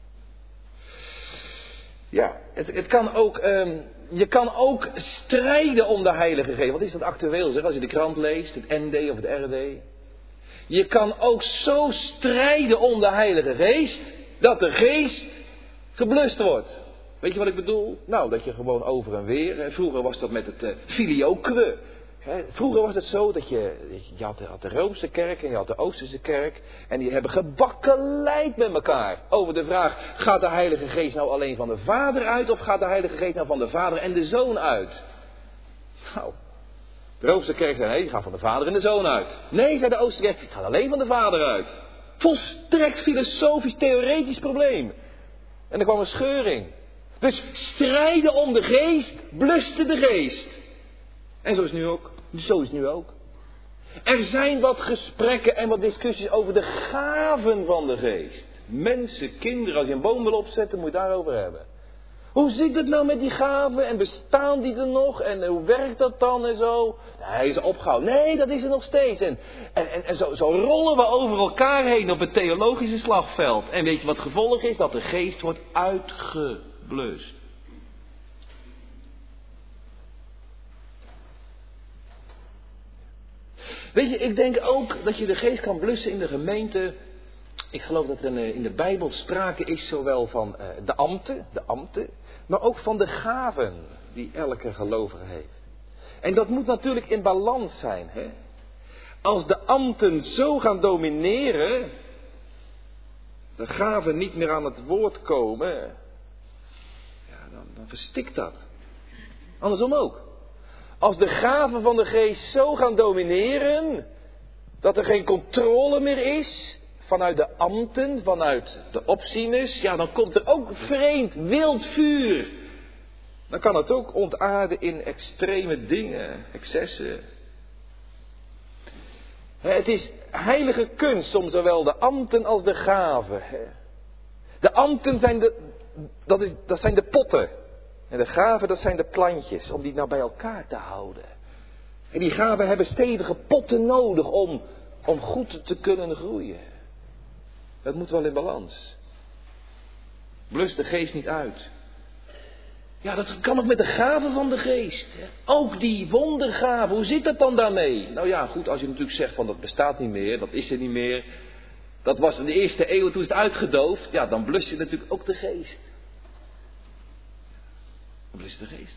Ja, het kan ook, je kan ook strijden om de Heilige Geest. Wat is dat actueel zeg, als je de krant leest, het ND of het RD. Je kan ook zo strijden om de Heilige Geest, dat de Geest geblust wordt. Weet je wat ik bedoel? Nou, dat je gewoon over en weer, vroeger was dat met het filioque. Vroeger was het zo dat je had de Roomse kerk en je had de Oosterse kerk. En die hebben gebakkeleid met elkaar over de vraag, gaat de Heilige Geest nou alleen van de Vader uit of gaat de Heilige Geest nou van de Vader en de Zoon uit? Nou, de Roomse kerk zei nee, die gaat van de Vader en de Zoon uit. Nee, zei de Oosterse kerk, die gaat alleen van de Vader uit. Volstrekt filosofisch, theoretisch probleem. En er kwam een scheuring. Dus strijden om de geest, bluste de geest. En zo is het nu ook. Er zijn wat gesprekken en wat discussies over de gaven van de geest. Mensen, kinderen, als je een boom wil opzetten, moet je het daarover hebben. Hoe zit het nou met die gaven en bestaan die er nog en hoe werkt dat dan en zo? Hij is opgehouden. Nee, dat is er nog steeds. En zo rollen we over elkaar heen op het theologische slagveld. En weet je wat het gevolg is? Dat de geest wordt uitgeblust. Weet je, ik denk ook dat je de geest kan blussen in de gemeente. Ik geloof dat er in de Bijbel sprake is zowel van de ambten, maar ook van de gaven die elke gelovige heeft. En dat moet natuurlijk in balans zijn. Hè? Als de ambten zo gaan domineren, de gaven niet meer aan het woord komen, ja, dan verstikt dat. Andersom ook. Als de gaven van de geest zo gaan domineren, dat er geen controle meer is vanuit de ambten, vanuit de opzieners, ja, dan komt er ook vreemd, wild vuur. Dan kan het ook ontaarden in extreme dingen, excessen. Het is heilige kunst om zowel de ambten als de gaven. De ambten zijn dat zijn de potten. En de gaven, dat zijn de plantjes, om die nou bij elkaar te houden. En die gaven hebben stevige potten nodig om goed te kunnen groeien. Het moet wel in balans. Blus de geest niet uit. Ja, dat kan ook met de gaven van de geest. Ook die wondergaven, hoe zit dat dan daarmee? Nou ja, goed, als je natuurlijk zegt van dat bestaat niet meer, dat is er niet meer. Dat was in de eerste eeuw, toen is het uitgedoofd. Ja, dan blus je natuurlijk ook de geest. Dan blus je de geest.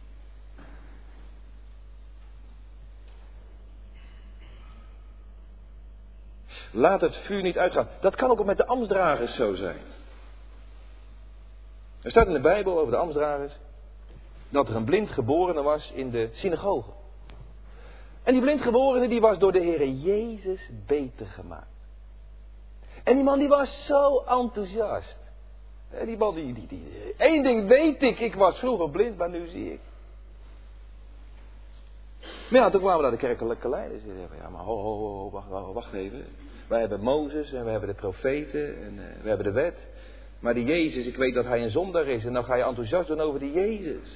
Laat het vuur niet uitgaan. Dat kan ook met de ambtsdragers zo zijn. Er staat in de Bijbel over de ambtsdragers dat er een blindgeborene was in de synagoge. En die blindgeborene die was door de Heere Jezus beter gemaakt. En die man die was zo enthousiast. Die man één ding weet ik was vroeger blind, maar nu zie ik. Maar ja, toen kwamen daar de kerkelijke leiders. Die zeiden, ja maar wacht even. Wij hebben Mozes en we hebben de profeten en we hebben de wet. Maar die Jezus, ik weet dat hij een zondaar is en dan ga je enthousiast doen over die Jezus.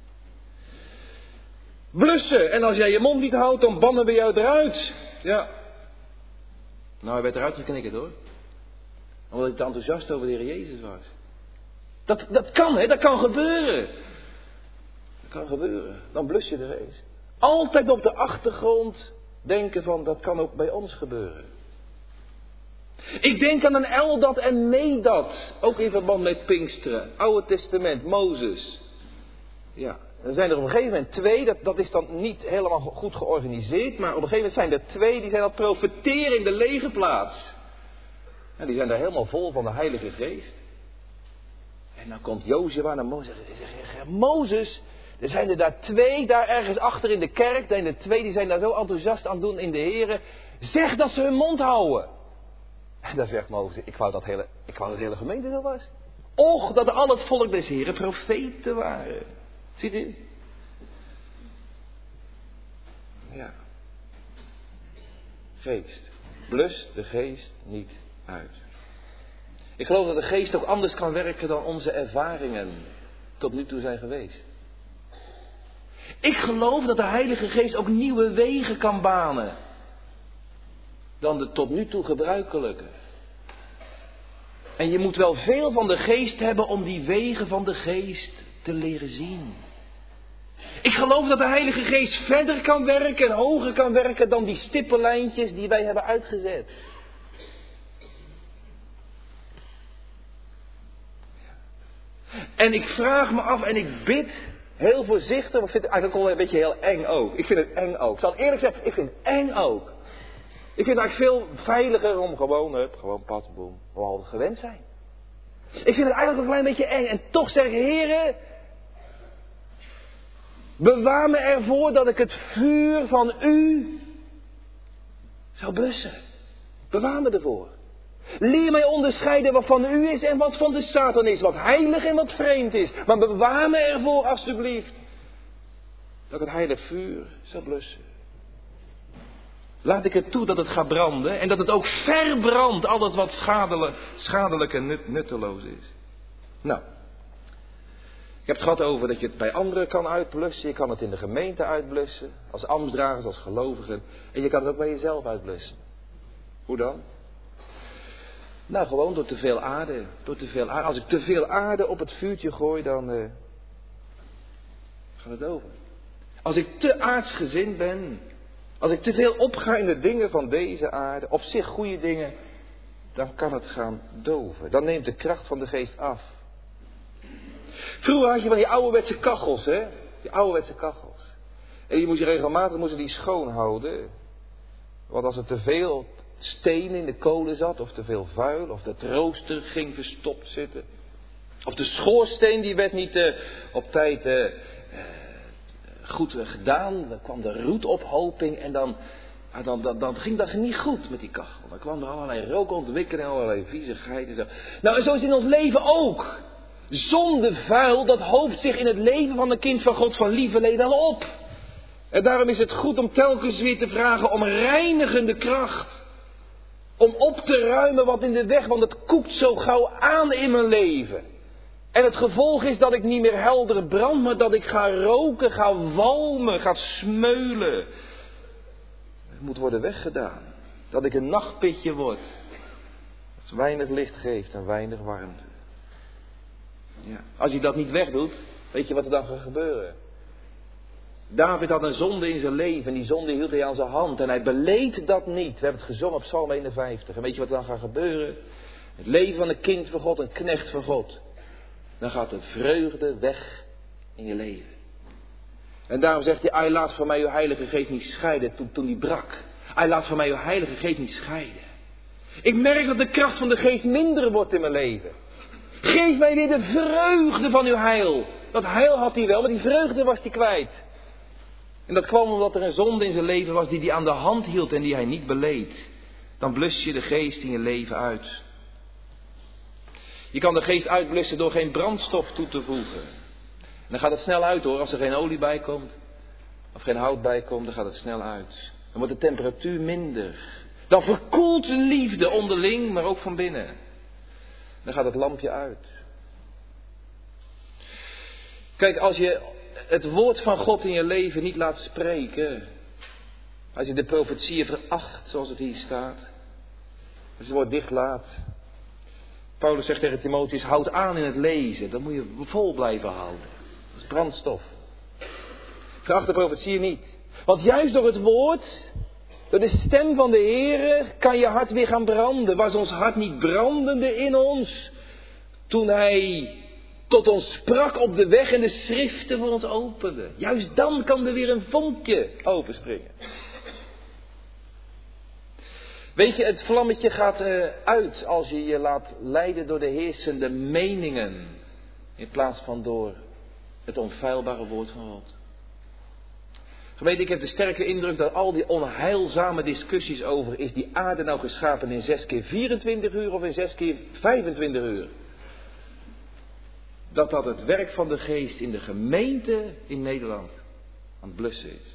Blussen, en als jij je mond niet houdt, dan bannen we jou eruit. Ja. Nou, hij werd eruit geknikkerd hoor. Omdat hij te enthousiast over de Heer Jezus was. Dat kan, hè, dat kan gebeuren. Dat kan gebeuren. Dan blus je de geest. Altijd op de achtergrond denken van, dat kan ook bij ons gebeuren. Ik denk aan een Eldad en Medad. Ook in verband met Pinksteren. Oude Testament, Mozes. Ja, er zijn er op een gegeven moment 2. Dat is dan niet helemaal goed georganiseerd. Maar op een gegeven moment zijn er 2 die zijn aan het profeteren in de lege plaats. En die zijn daar helemaal vol van de Heilige Geest. En dan komt Jozua naar Mozes en zegt, Mozes, er zijn er daar 2 daar ergens achter in de kerk. Er 2 die zijn daar zo enthousiast aan het doen in de Here. Zeg dat ze hun mond houden. En dan zegt Mozes, ik wou dat de hele gemeente zo was. Och, dat al het volk des Heren profeten waren. Ziet u? Ja. Geest. Blus de geest niet uit. Ik geloof dat de geest ook anders kan werken dan onze ervaringen tot nu toe zijn geweest. Ik geloof dat de Heilige Geest ook nieuwe wegen kan banen dan de tot nu toe gebruikelijke. En je moet wel veel van de geest hebben om die wegen van de geest te leren zien. Ik geloof dat de Heilige Geest verder kan werken en hoger kan werken dan die stippenlijntjes die wij hebben uitgezet. En ik vraag me af en ik bid heel voorzichtig, maar ik vind het eigenlijk al een beetje heel eng ook. Ik vind het eng ook. Ik zal het eerlijk zeggen, ik vind het eng ook. Ik vind het eigenlijk veel veiliger om gewoon pas, boem, we al gewend zijn. Ik vind het eigenlijk een klein beetje eng. En toch zeg ik, Heere, bewaar me ervoor dat ik het vuur van u zou blussen. Bewaar me ervoor. Leer mij onderscheiden wat van u is en wat van de Satan is. Wat heilig en wat vreemd is. Maar bewaar me ervoor alstublieft. Dat ik het heilige vuur zou blussen. Laat ik het toe dat het gaat branden. En dat het ook verbrandt alles wat schadelijk en nutteloos is. Nou. Ik heb het gehad over dat je het bij anderen kan uitblussen. Je kan het in de gemeente uitblussen. Als ambtsdragers, als gelovigen. En je kan het ook bij jezelf uitblussen. Hoe dan? Nou, gewoon door te veel aarde. Als ik te veel aarde op het vuurtje gooi, dan gaat het over. Als ik te aardsgezind ben, als ik te veel opga in de dingen van deze aarde, op zich goede dingen, dan kan het gaan doven. Dan neemt de kracht van de geest af. Vroeger had je van die ouderwetse kachels, hè? Die ouderwetse kachels. En die moest je regelmatig die schoonhouden. Want als er te veel steen in de kolen zat, of te veel vuil, of de rooster ging verstopt zitten. Of de schoorsteen die werd niet op tijd goed gedaan. Dan kwam de roetophoping en dan ging dat niet goed met die kachel. Dan kwam er allerlei rookontwikkeling en allerlei viezigheid en zo. Nou, en zo is het in ons leven ook. Zonde, vuil, dat hoopt zich in het leven van een kind van God van lieverlede al op. En daarom is het goed om telkens weer te vragen om reinigende kracht. Om op te ruimen wat in de weg, want het koekt zo gauw aan in mijn leven. En het gevolg is dat ik niet meer helder brand, maar dat ik ga roken, ga walmen, ga smeulen. Het moet worden weggedaan. Dat ik een nachtpitje word. Dat weinig licht geeft en weinig warmte. Ja. Als je dat niet wegdoet, weet je wat er dan gaat gebeuren? David had een zonde in zijn leven en die zonde hield hij aan zijn hand en hij beleed dat niet. We hebben het gezongen op Psalm 51. En weet je wat er dan gaat gebeuren? Het leven van een kind van God, een knecht van God. Dan gaat de vreugde weg in je leven. En daarom zegt hij, ai laat van mij uw heilige geest niet scheiden, toen die brak. Ai laat van mij uw heilige geest niet scheiden. Ik merk dat de kracht van de geest minder wordt in mijn leven. Geef mij weer de vreugde van uw heil. Dat heil had hij wel, maar die vreugde was hij kwijt. En dat kwam omdat er een zonde in zijn leven was die hij aan de hand hield en die hij niet beleed. Dan blus je de geest in je leven uit. Je kan de geest uitblussen door geen brandstof toe te voegen. En dan gaat het snel uit hoor, als er geen olie bij komt. Of geen hout bij komt, dan gaat het snel uit. Dan wordt de temperatuur minder. Dan verkoelt de liefde onderling, maar ook van binnen. Dan gaat het lampje uit. Kijk, als je het woord van God in je leven niet laat spreken. Als je de profetieën veracht, zoals het hier staat. Als je het woord dicht laat. Paulus zegt tegen Timotheus, houd aan in het lezen. Dat moet je vol blijven houden. Dat is brandstof. Veracht de profetieën niet. Want juist door het woord, door de stem van de Heere, kan je hart weer gaan branden. Was ons hart niet brandende in ons, toen hij tot ons sprak op de weg en de schriften voor ons opende. Juist dan kan er weer een vonkje openspringen. Weet je, het vlammetje gaat uit als je je laat leiden door de heersende meningen. In plaats van door het onfeilbare woord van God. Gemeente, ik heb de sterke indruk dat al die onheilzame discussies over, is die aarde nou geschapen in 6 keer 24 uur of in 6 keer 25 uur? Dat het werk van de geest in de gemeente in Nederland aan het blussen is.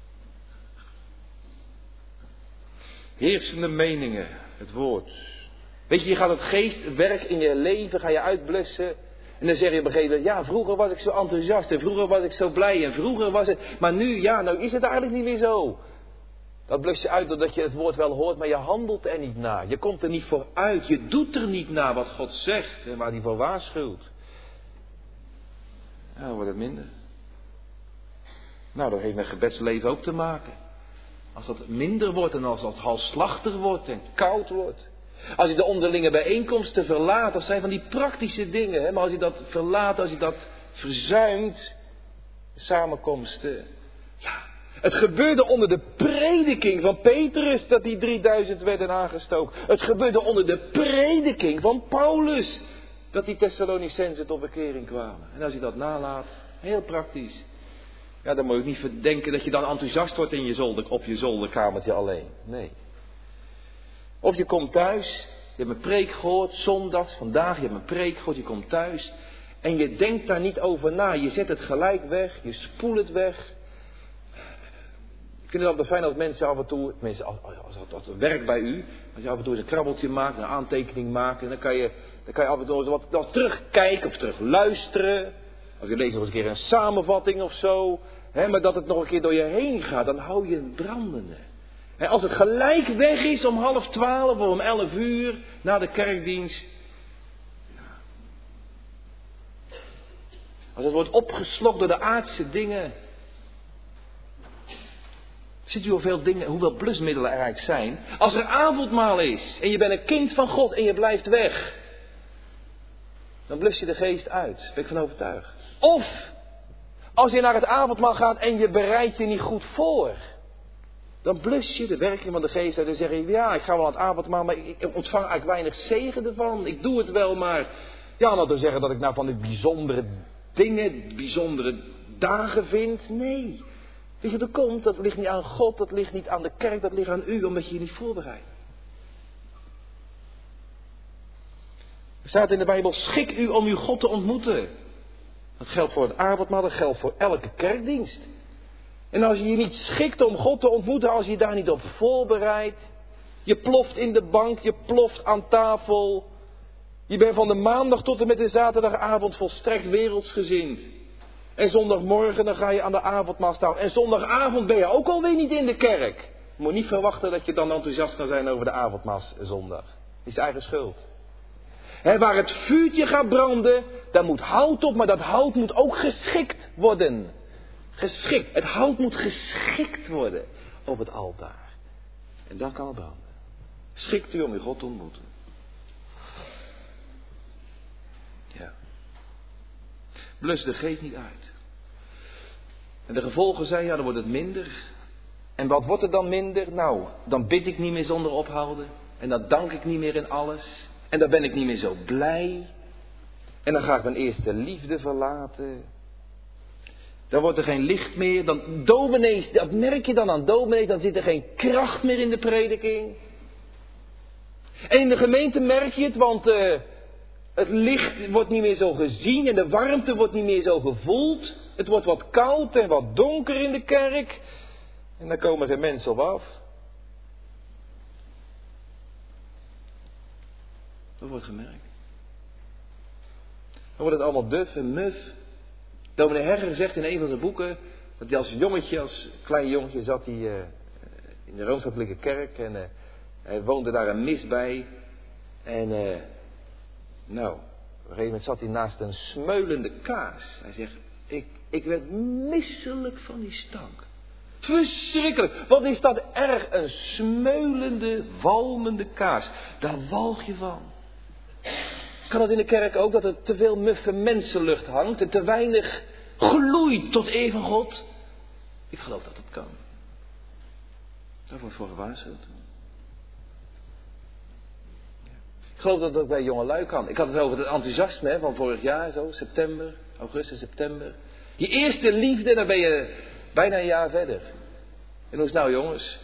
Heersende meningen, het woord. Weet je, je gaat het geestwerk in je leven, ga je uitblussen. En dan zeg je op een gegeven moment, ja, vroeger was ik zo enthousiast en vroeger was ik zo blij en vroeger was het, maar nu, ja, nou is het eigenlijk niet meer zo. Dat blus je uit doordat je het woord wel hoort, maar je handelt er niet naar. Je komt er niet voor uit, je doet er niet naar wat God zegt en waar hij voor waarschuwt. Ja, dan wordt het minder. Nou, dat heeft met gebedsleven ook te maken. Als dat minder wordt en als dat halsslachtig wordt en koud wordt. Als je de onderlinge bijeenkomsten verlaat, dat zijn van die praktische dingen. Hè? Maar als je dat verlaat, als je dat verzuimt, samenkomsten. Ja, het gebeurde onder de prediking van Petrus dat die 3000 werden aangestoken. Het gebeurde onder de prediking van Paulus dat die Thessalonicenzen tot bekering kwamen. En als je dat nalaat, heel praktisch. Ja, dan moet je niet verdenken dat je dan enthousiast wordt in op je zolderkamertje alleen. Nee. Of je komt thuis, je hebt een preek gehoord, zondags, vandaag, je hebt een preek gehoord, je komt thuis. En je denkt daar niet over na, je zet het gelijk weg, je spoelt het weg. Ik vind het altijd fijn als mensen af en toe, tenminste als dat werkt bij u, als je af en toe eens een krabbeltje maakt, een aantekening maakt. En dan kan je af en toe wat terugkijken of terug luisteren. Als je leest nog eens een keer een samenvatting of zo. Hè, maar dat het nog een keer door je heen gaat, dan hou je het brandende. En als het gelijk weg is om 11:30 of om 11:00 na de kerkdienst. Als het wordt opgeslokt door de aardse dingen. Ziet u hoeveel blusmiddelen er eigenlijk zijn? Als er avondmaal is en je bent een kind van God en je blijft weg. Dan blus je de geest uit, daar ben ik van overtuigd. Of, als je naar het avondmaal gaat en je bereidt je niet goed voor. Dan blus je de werking van de geest uit en zeg je, ja, ik ga wel aan het avondmaal, maar ik ontvang eigenlijk weinig zegen ervan. Ik doe het wel, maar ja, nou te zeggen dat ik nou van die bijzondere dingen, bijzondere dagen vind. Nee. Weet je, dat komt, dat ligt niet aan God, dat ligt niet aan de kerk, dat ligt aan u, omdat je je niet voorbereidt. Er staat in de Bijbel, schik u om uw God te ontmoeten. Dat geldt voor het avondmaal, dat geldt voor elke kerkdienst. En als je je niet schikt om God te ontmoeten, als je je daar niet op voorbereidt. Je ploft in de bank, je ploft aan tafel. Je bent van de maandag tot en met de zaterdagavond volstrekt wereldsgezind. En zondagmorgen dan ga je aan de avondmaal staan. En zondagavond ben je ook alweer niet in de kerk. Je moet niet verwachten dat je dan enthousiast kan zijn over de avondmaalszondag. Het is eigen schuld. Waar het vuurtje gaat branden, daar moet hout op, maar dat hout moet ook geschikt worden. Geschikt. Het hout moet geschikt worden op het altaar. En dan kan het branden. Schikt u om uw God te ontmoeten. Ja. Blus de geest niet uit. En de gevolgen zijn, ja, dan wordt het minder. En wat wordt er dan minder? Nou, dan bid ik niet meer zonder ophouden. En dan dank ik niet meer in alles. En dan ben ik niet meer zo blij. En dan ga ik mijn eerste liefde verlaten. Dan wordt er geen licht meer. Dan dominees, dat merk je dan aan dominees. Dan zit er geen kracht meer in de prediking. En in de gemeente merk je het, want het licht wordt niet meer zo gezien. En de warmte wordt niet meer zo gevoeld. Het wordt wat koud en wat donker in de kerk. En daar komen geen mensen op af. Dat wordt gemerkt. Dan wordt het allemaal duf en muf. Dominee Hegger zegt in een van zijn boeken dat hij als jongetje, als klein jongetje zat hij in de Rooms-Katholieke kerk en hij woonde daar een mis bij. En op een gegeven moment zat hij naast een smeulende kaas. Hij zegt, ik werd misselijk van die stank. Verschrikkelijk. Wat is dat erg? Een smeulende, walmende kaas. Daar walg je van. Kan het in de kerk ook dat er te veel muffe mensenlucht hangt en te weinig gloeit tot eer van God? Ik geloof dat het kan. Daar wordt voor gewaarschuwd. Ik geloof dat het ook bij jongelui kan. Ik had het over het enthousiasme van vorig jaar, zo, september, augustus, september. Die eerste liefde, dan ben je bijna een jaar verder. En hoe is het nou, jongens?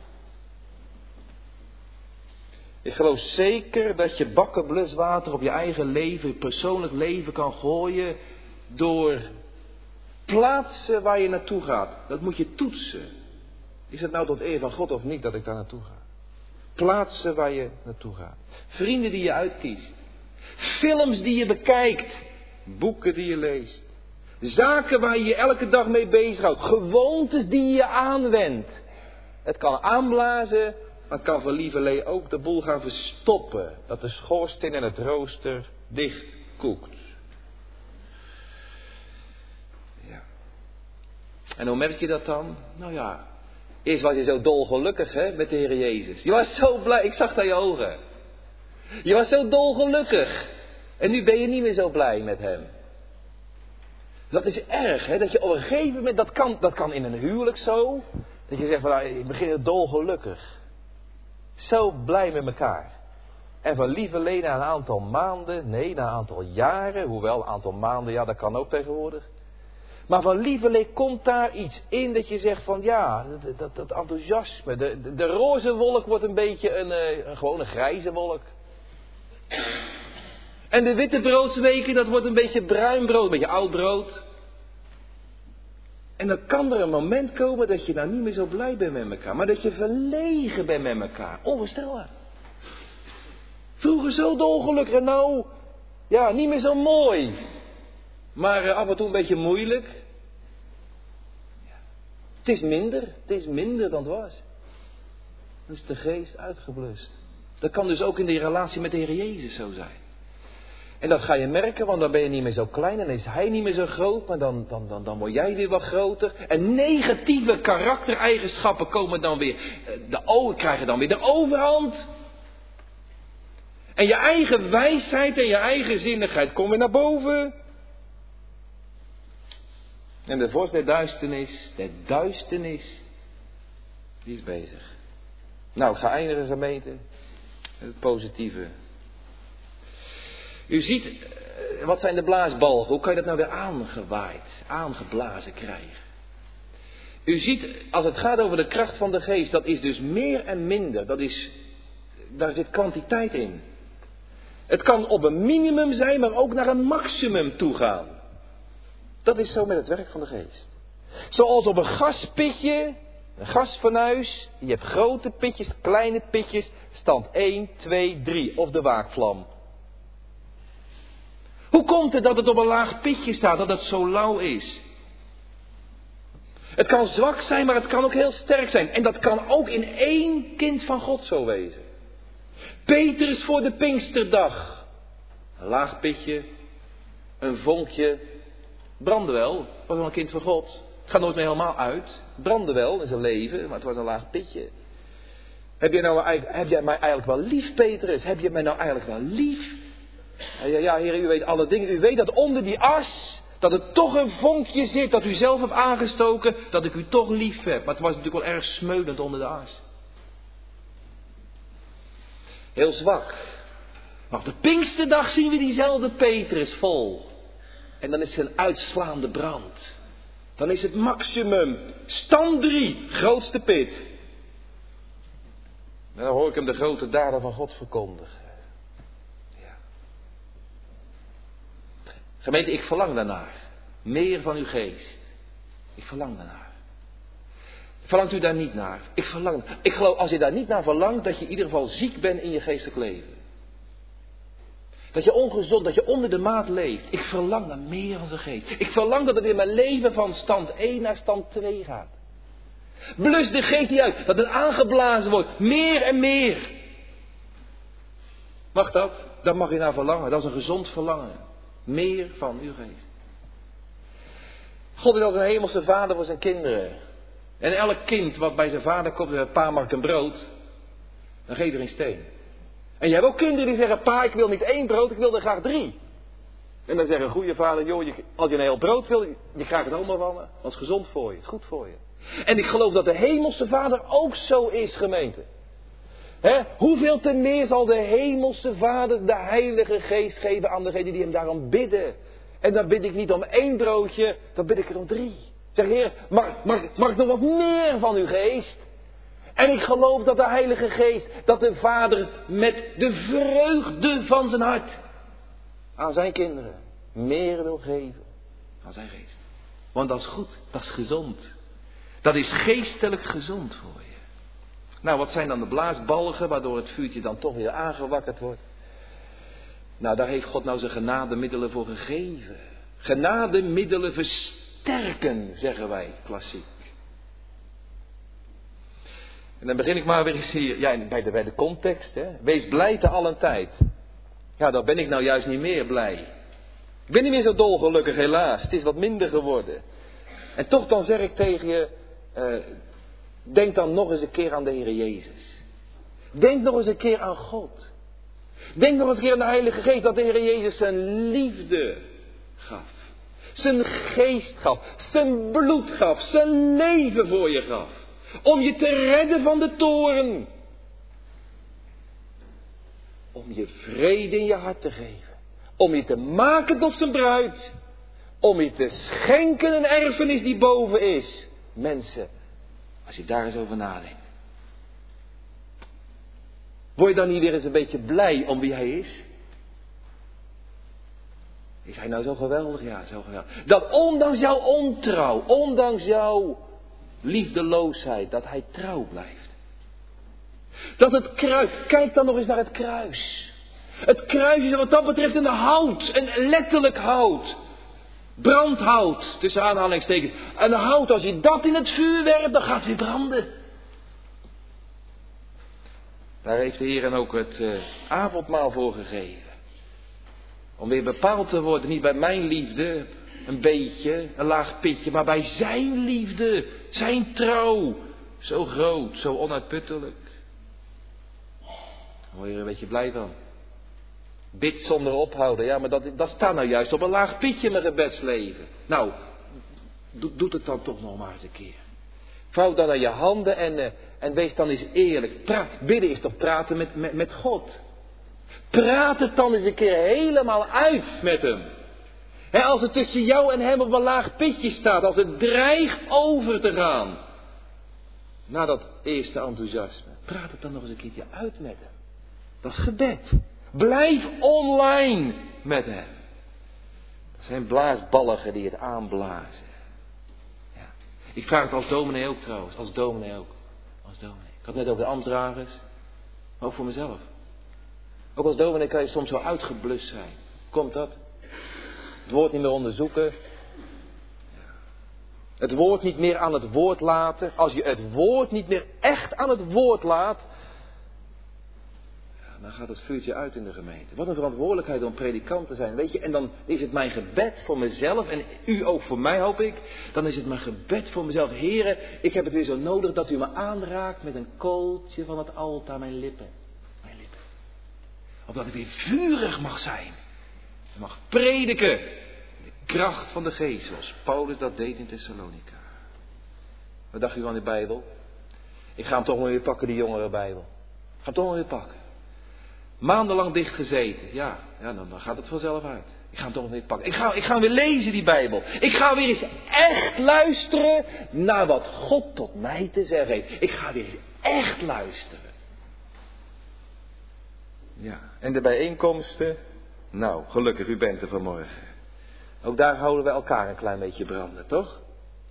Ik geloof zeker dat je bakken bluswater op je eigen leven, je persoonlijk leven kan gooien door plaatsen waar je naartoe gaat. Dat moet je toetsen. Is het nou tot eer van God of niet dat ik daar naartoe ga? Plaatsen waar je naartoe gaat. Vrienden die je uitkiest. Films die je bekijkt. Boeken die je leest. Zaken waar je je elke dag mee bezighoudt. Gewoontes die je aanwendt. Het kan aanblazen, maar het kan van lieverlee ook de boel gaan verstoppen. Dat de schoorsteen en het rooster dicht koekt. Ja. En hoe merk je dat dan? Nou ja, eerst was je zo dolgelukkig met de Heer Jezus. Je was zo blij, ik zag het aan je ogen. Je was zo dolgelukkig. En nu ben je niet meer zo blij met hem. Dat is erg, dat je op een gegeven moment, dat kan in een huwelijk zo. Dat je zegt van, ik begin dolgelukkig. Zo blij met elkaar. En van lieverlee na een aantal maanden, nee, na een aantal jaren. Hoewel, een aantal maanden, ja, dat kan ook tegenwoordig. Maar van lieverlee komt daar iets in dat je zegt van, ja, dat enthousiasme. De roze wolk wordt een beetje gewoon een grijze wolk. En de witte broodsweken, dat wordt een beetje bruin brood, een beetje oud brood. En dan kan er een moment komen dat je nou niet meer zo blij bent met elkaar. Maar dat je verlegen bent met elkaar. Onvoorstelbaar. Vroeger zo dolgelukkig en nou, ja, niet meer zo mooi. Maar af en toe een beetje moeilijk. Ja. Het is minder dan het was. Dan is de geest uitgeblust. Dat kan dus ook in die relatie met de Heer Jezus zo zijn. En dat ga je merken, want dan ben je niet meer zo klein en is hij niet meer zo groot, maar dan word jij weer wat groter. En negatieve karaktereigenschappen komen dan weer, krijgen dan weer de overhand. En je eigen wijsheid en je eigen zinnigheid komen weer naar boven. En de vorst der duisternis, die is bezig. Nou, ik ga eindigen, gemeente, met het positieve. U ziet, wat zijn de blaasbalgen? Hoe kan je dat nou weer aangeblazen krijgen? U ziet, als het gaat over de kracht van de geest, dat is dus meer en minder. Daar zit kwantiteit in. Het kan op een minimum zijn, maar ook naar een maximum toe gaan. Dat is zo met het werk van de geest. Zoals op een gaspitje, een gasfornuis. Je hebt grote pitjes, kleine pitjes, stand 1, 2, 3 of de waakvlam. Hoe komt het dat het op een laag pitje staat, dat het zo lauw is? Het kan zwak zijn, maar het kan ook heel sterk zijn. En dat kan ook in één kind van God zo wezen. Petrus voor de Pinksterdag. Een laag pitje, een vonkje, brandde wel. Was wel een kind van God. Het gaat nooit meer helemaal uit. Brandde wel in zijn leven, maar het was een laag pitje. Heb jij mij eigenlijk wel lief, Petrus? Heb je mij nou eigenlijk wel lief? Ja, Heer, u weet alle dingen. U weet dat onder die as, dat er toch een vonkje zit dat u zelf hebt aangestoken, dat ik u toch lief heb. Maar het was natuurlijk wel erg smeulend onder de as. Heel zwak. Maar op de Pinksterdag zien we diezelfde Petrus vol. En dan is het een uitslaande brand. Dan is het maximum. Stand 3, grootste pit. En dan hoor ik hem de grote daden van God verkondigen. Ja. Gemeente, ik verlang daarnaar. Meer van uw geest. Ik verlang daarnaar. Verlangt u daar niet naar? Ik geloof, als je daar niet naar verlangt, dat je in ieder geval ziek bent in je geestelijk leven. Dat je ongezond, dat je onder de maat leeft. Ik verlang naar meer van zijn geest. Ik verlang dat het in mijn leven van stand 1 naar stand 2 gaat. Blus de geest niet uit, dat het aangeblazen wordt. Meer en meer. Mag dat? Daar mag je naar verlangen. Dat is een gezond verlangen. Meer van uw geest. God is als een hemelse vader voor zijn kinderen. En elk kind wat bij zijn vader komt en pa mag een brood, dan geef er een steen. En je hebt ook kinderen die zeggen, pa, ik wil niet 1 brood, ik wil er graag 3. En dan zegt een goede vader, joh, als je een heel brood wil, je krijgt het allemaal van me. Dat is gezond voor je, het is goed voor je. En ik geloof dat de hemelse vader ook zo is, gemeente. Hoeveel te meer zal de hemelse vader de heilige geest geven aan degenen die hem daarom bidden. En dan bid ik niet om 1 broodje, dan bid ik er om 3. Zeg, Heer, mag ik nog wat meer van uw geest? En ik geloof dat de Heilige Geest, dat de Vader met de vreugde van zijn hart aan zijn kinderen meer wil geven aan zijn geest. Want dat is goed, dat is gezond. Dat is geestelijk gezond voor je. Nou, wat zijn dan de blaasbalgen waardoor het vuurtje dan toch weer aangewakkerd wordt? Nou, daar heeft God nou zijn genademiddelen voor gegeven. Genademiddelen versterken, zeggen wij klassiek. En dan begin ik maar weer eens hier, ja, bij de context, hè. Wees blij te allen tijd. Ja, dan ben ik nou juist niet meer blij. Ik ben niet meer zo dolgelukkig, helaas. Het is wat minder geworden. En toch dan zeg ik tegen je, denk dan nog eens een keer aan de Heer Jezus. Denk nog eens een keer aan God. Denk nog eens een keer aan de Heilige Geest, dat de Heer Jezus zijn liefde gaf. Zijn geest gaf, zijn bloed gaf, zijn leven voor je gaf. Om je te redden van de toorn. Om je vrede in je hart te geven. Om je te maken tot zijn bruid. Om je te schenken een erfenis die boven is. Mensen, als je daar eens over nadenkt. Word je dan niet weer eens een beetje blij om wie hij is? Is hij nou zo geweldig? Ja, zo geweldig. Dat ondanks jouw ontrouw, ondanks jouw liefdeloosheid, dat hij trouw blijft. Dat het kruis, kijk dan nog eens naar het kruis. Het kruis is wat dat betreft een hout, een letterlijk hout. Brandhout, tussen aanhalingstekens. Een hout, als je dat in het vuur werpt, dan gaat het weer branden. Daar heeft de Heer dan ook het avondmaal voor gegeven. Om weer bepaald te worden, niet bij mijn liefde, een beetje, een laag pitje, maar bij zijn liefde, zijn trouw. Zo groot, zo onuitputtelijk. Daar word je er een beetje blij van. Bid zonder ophouden, ja, maar dat staat nou juist op een laag pitje in mijn gebedsleven. Nou, doe het dan toch nog maar eens een keer. Vouw dan aan je handen en wees dan eens eerlijk. Bidden is toch praten met God. Praat het dan eens een keer helemaal uit met hem. Als het tussen jou en hem op een laag pitje staat, als het dreigt over te gaan. Na dat eerste enthousiasme, praat het dan nog eens een keertje uit met hem. Dat is gebed. Blijf online met hem. Dat zijn blaasballigen die het aanblazen. Ja. Ik vraag het als dominee ook trouwens. Als dominee ook. Als dominee. Ik had het net over de ambtsdragers. Maar ook voor mezelf. Ook als dominee kan je soms wel uitgeblust zijn. Komt dat? Het woord niet meer onderzoeken. Ja. Het woord niet meer aan het woord laten. Als je het woord niet meer echt aan het woord laat, dan gaat het vuurtje uit in de gemeente. Wat een verantwoordelijkheid om predikant te zijn, weet je. En dan is het mijn gebed voor mezelf, en u ook voor mij hoop ik. Dan is het mijn gebed voor mezelf. Heren, ik heb het weer zo nodig dat u me aanraakt met een kooltje van het altaar, mijn lippen. Mijn lippen. Opdat ik weer vurig mag zijn. En mag prediken. De kracht van de geest, zoals Paulus dat deed in Thessalonica. Wat dacht u van die Bijbel? Ik ga hem toch maar weer pakken, die jongere Bijbel. Ik ga hem toch maar weer pakken. Maandenlang dicht gezeten. Ja, dan gaat het vanzelf uit. Ik ga hem toch nog weer pakken. Ik ga hem weer lezen, die Bijbel. Ik ga weer eens echt luisteren naar wat God tot mij te zeggen heeft. Ik ga weer eens echt luisteren. Ja, en de bijeenkomsten. Nou, gelukkig, u bent er vanmorgen. Ook daar houden we elkaar een klein beetje branden, toch?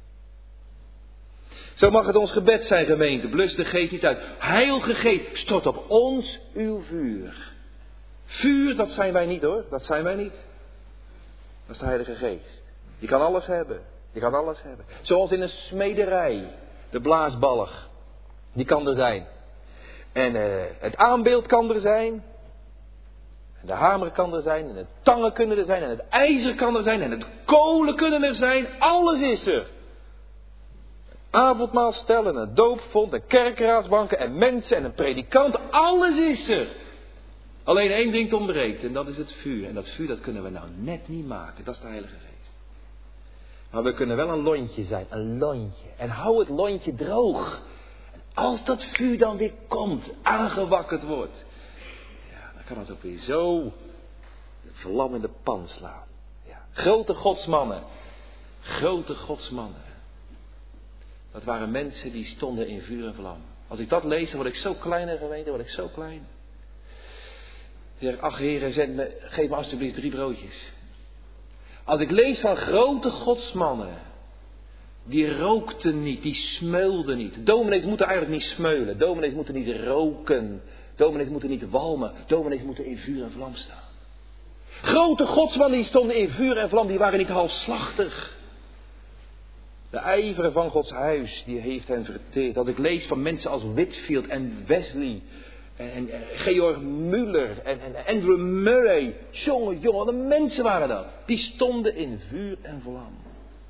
Zo mag het ons gebed zijn, gemeente. Blus de geest niet uit. Heilige geest, stort op ons uw vuur. Vuur, dat zijn wij niet hoor. Dat zijn wij niet. Dat is de Heilige Geest. Die kan alles hebben. Die kan alles hebben. Zoals in een smederij. De blaasbalg. Die kan er zijn. En het aanbeeld kan er zijn. En de hamer kan er zijn. En de tangen kunnen er zijn. En het ijzer kan er zijn. En het kolen kunnen er zijn. Alles is er. Avondmaal stellen, een doopvond, een kerkraadsbanken en mensen en een predikant. Alles is er. Alleen één ding ontbreekt en dat is het vuur. En dat vuur dat kunnen we nou net niet maken. Dat is de Heilige Geest. Maar we kunnen wel een lontje zijn. Een lontje. En hou het lontje droog. En als dat vuur dan weer komt, aangewakkerd wordt. Ja, dan kan het ook weer zo de vlam in de pan slaan. Ja. Grote godsmannen. Grote godsmannen. Dat waren mensen die stonden in vuur en vlam. Als ik dat lees, dan word ik zo klein en geweten, word ik zo klein. Heer, ach heren, geef me alsjeblieft 3 broodjes. Als ik lees van grote godsmannen, die rookten niet, die smeulden niet. Dominees moeten eigenlijk niet smeulen, dominees moeten niet roken, dominees moeten niet walmen, dominees moeten in vuur en vlam staan. Grote godsmannen die stonden in vuur en vlam, die waren niet halfslachtig. De ijver van Gods huis, die heeft hen verteerd. Als ik lees van mensen als Whitfield en Wesley en Georg Muller en Andrew Murray. Jongen, wat een mensen waren dat. Die stonden in vuur en vlam.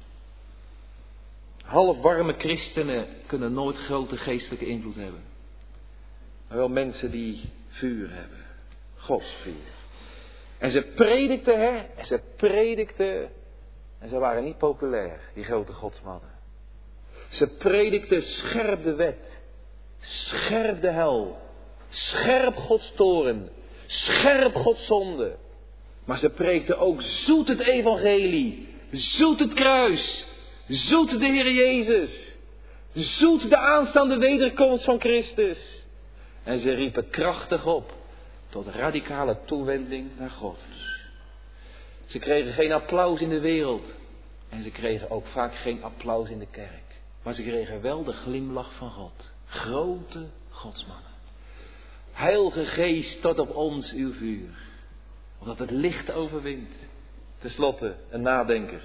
Halfwarme christenen kunnen nooit grote geestelijke invloed hebben. Maar wel mensen die vuur hebben. Gods vuur. En ze predikten, hè. En ze predikten. En ze waren niet populair, die grote godsmannen. Ze predikten scherp de wet. Scherp de hel. Scherp Gods toorn. Scherp Gods zonde. Maar ze preekten ook zoet het evangelie. Zoet het kruis. Zoet de Heer Jezus. Zoet de aanstaande wederkomst van Christus. En ze riepen krachtig op tot radicale toewending naar God. Ze kregen geen applaus in de wereld. En ze kregen ook vaak geen applaus in de kerk. Maar ze kregen wel de glimlach van God. Grote godsmannen. Heilige Geest, stort op ons uw vuur. Omdat het licht overwint. Ten slotte, een nadenker.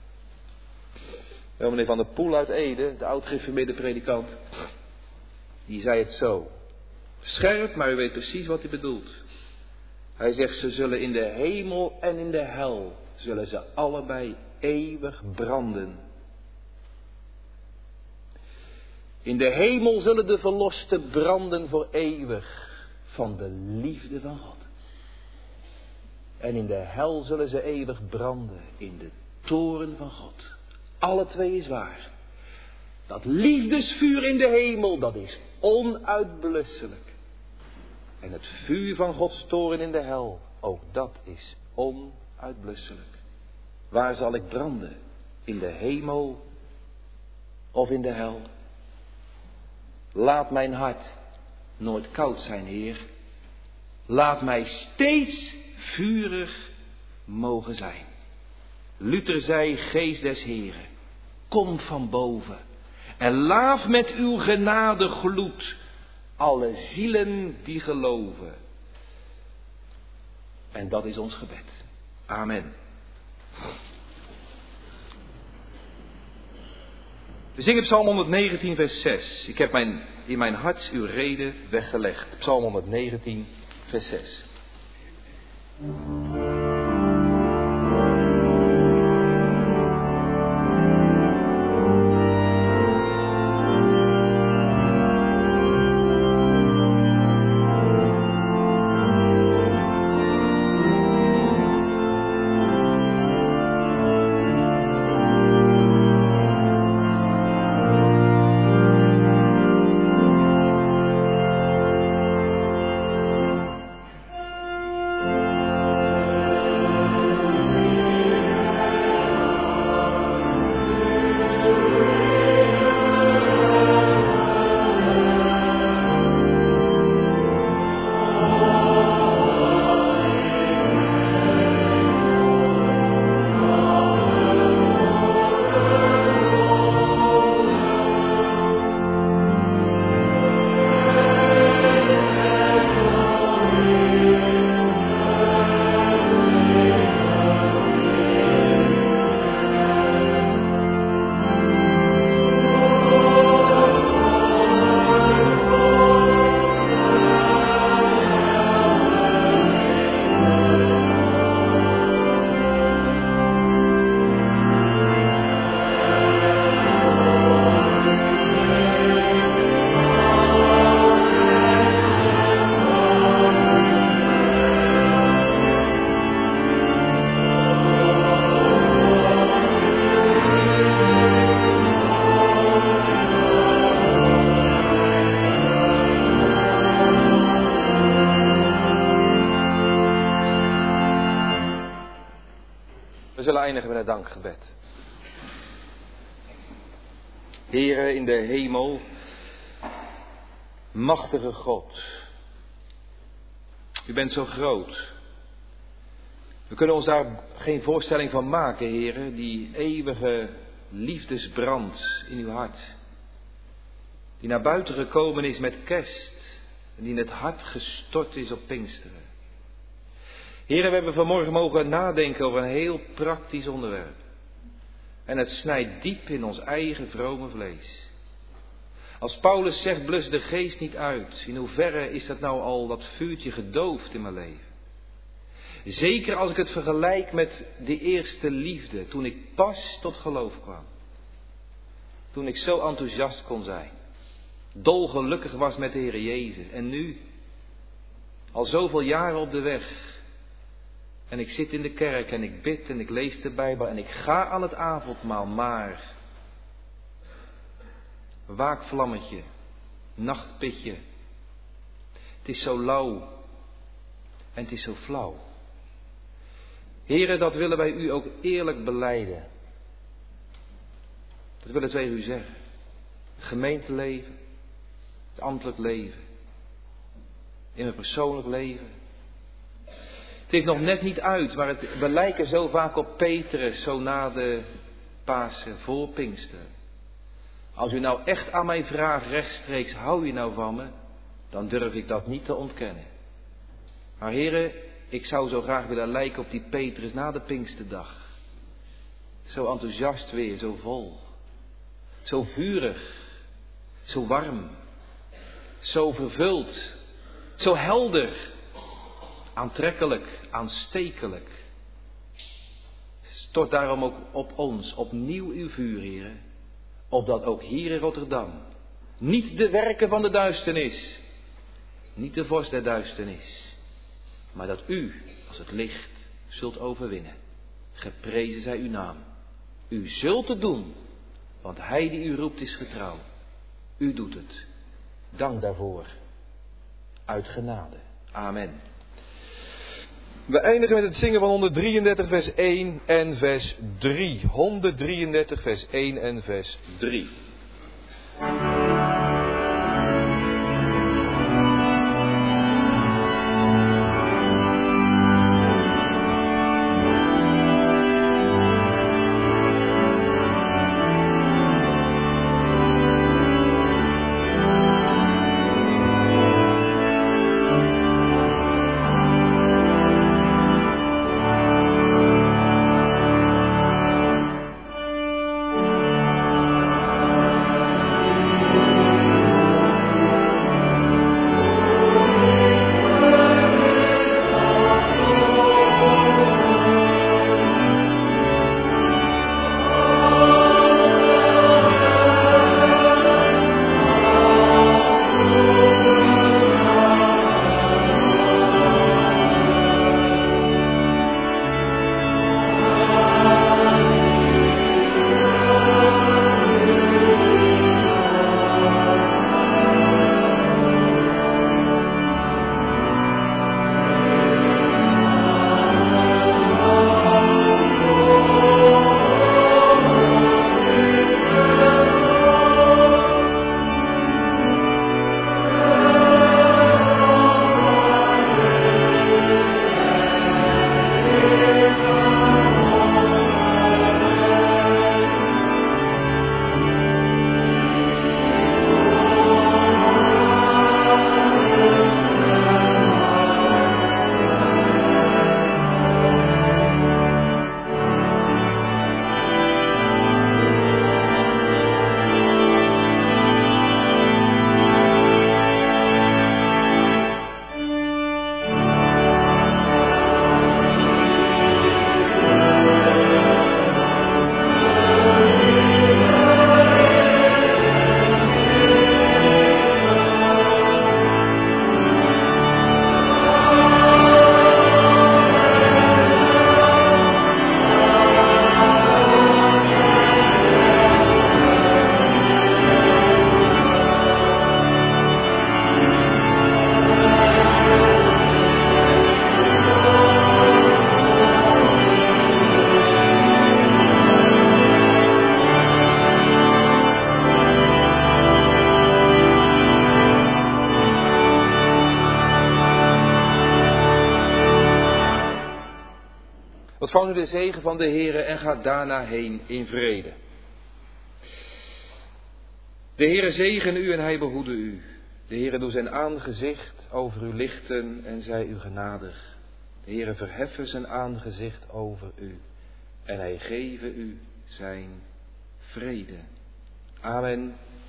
Wel, meneer Van der Poel uit Ede, de oud-gereformeerde predikant. Die zei het zo. Scherp, maar u weet precies wat hij bedoelt. Hij zegt, ze zullen in de hemel en in de hel, zullen ze allebei eeuwig branden. In de hemel zullen de verlosten branden voor eeuwig van de liefde van God. En in de hel zullen ze eeuwig branden in de toorn van God. Alle twee is waar. Dat liefdesvuur in de hemel, dat is onuitblusselijk. En het vuur van Gods toorn in de hel, ook dat is onuitblusselijk. Waar zal ik branden? In de hemel of in de hel? Laat mijn hart nooit koud zijn, Heer. Laat mij steeds vurig mogen zijn. Luther zei, Geest des Heren, kom van boven en laaf met uw genade gloed alle zielen die geloven. En dat is ons gebed. Amen. We zingen Psalm 119, vers 6. Ik heb in mijn hart uw reden weggelegd. Psalm 119, vers 6. We zullen eindigen met een dankgebed. Heere in de hemel, machtige God. U bent zo groot. We kunnen ons daar geen voorstelling van maken, Heere, die eeuwige liefdesbrand in uw hart. Die naar buiten gekomen is met kerst en die in het hart gestort is op Pinksteren. Heere, we hebben vanmorgen mogen nadenken over een heel praktisch onderwerp. En het snijdt diep in ons eigen vrome vlees. Als Paulus zegt, blus de geest niet uit. In hoeverre is dat nou al dat vuurtje gedoofd in mijn leven? Zeker als ik het vergelijk met de eerste liefde, toen ik pas tot geloof kwam. Toen ik zo enthousiast kon zijn. Dolgelukkig was met de Heer Jezus. En nu, al zoveel jaren op de weg. En ik zit in de kerk en ik bid en ik lees de Bijbel en ik ga aan het avondmaal, maar waakvlammetje, nachtpitje, het is zo lauw en het is zo flauw. Heren, dat willen wij u ook eerlijk belijden. Dat willen wij u zeggen. Het gemeenteleven, het ambtelijk leven, in mijn persoonlijk leven. Het is nog net niet uit, maar we lijken zo vaak op Petrus, zo na de Pasen, voor Pinksteren. Als u nou echt aan mij vraagt rechtstreeks, hou je nou van me, dan durf ik dat niet te ontkennen. Maar heren, ik zou zo graag willen lijken op die Petrus na de Pinksterdag. Zo enthousiast weer, zo vol. Zo vurig, zo warm, zo vervuld, zo helder. Aantrekkelijk, aanstekelijk. Stort daarom ook op ons opnieuw uw vuur, heren. Opdat ook hier in Rotterdam niet de werken van de duisternis, niet de vorst der duisternis, maar dat u als het licht zult overwinnen. Geprezen zij uw naam. U zult het doen, want hij die u roept is getrouw. U doet het. Dank daarvoor. Uit genade. Amen. We eindigen met het zingen van 133 vers 1 en vers 3. 133 vers 1 en vers 3. Ontvang nu de zegen van de Heere en ga daarna heen in vrede. De Heere zegene u en hij behoede u. De Heere doe zijn aangezicht over u lichten en zij u genadig. De Heere verheffen zijn aangezicht over u en hij geven u zijn vrede. Amen.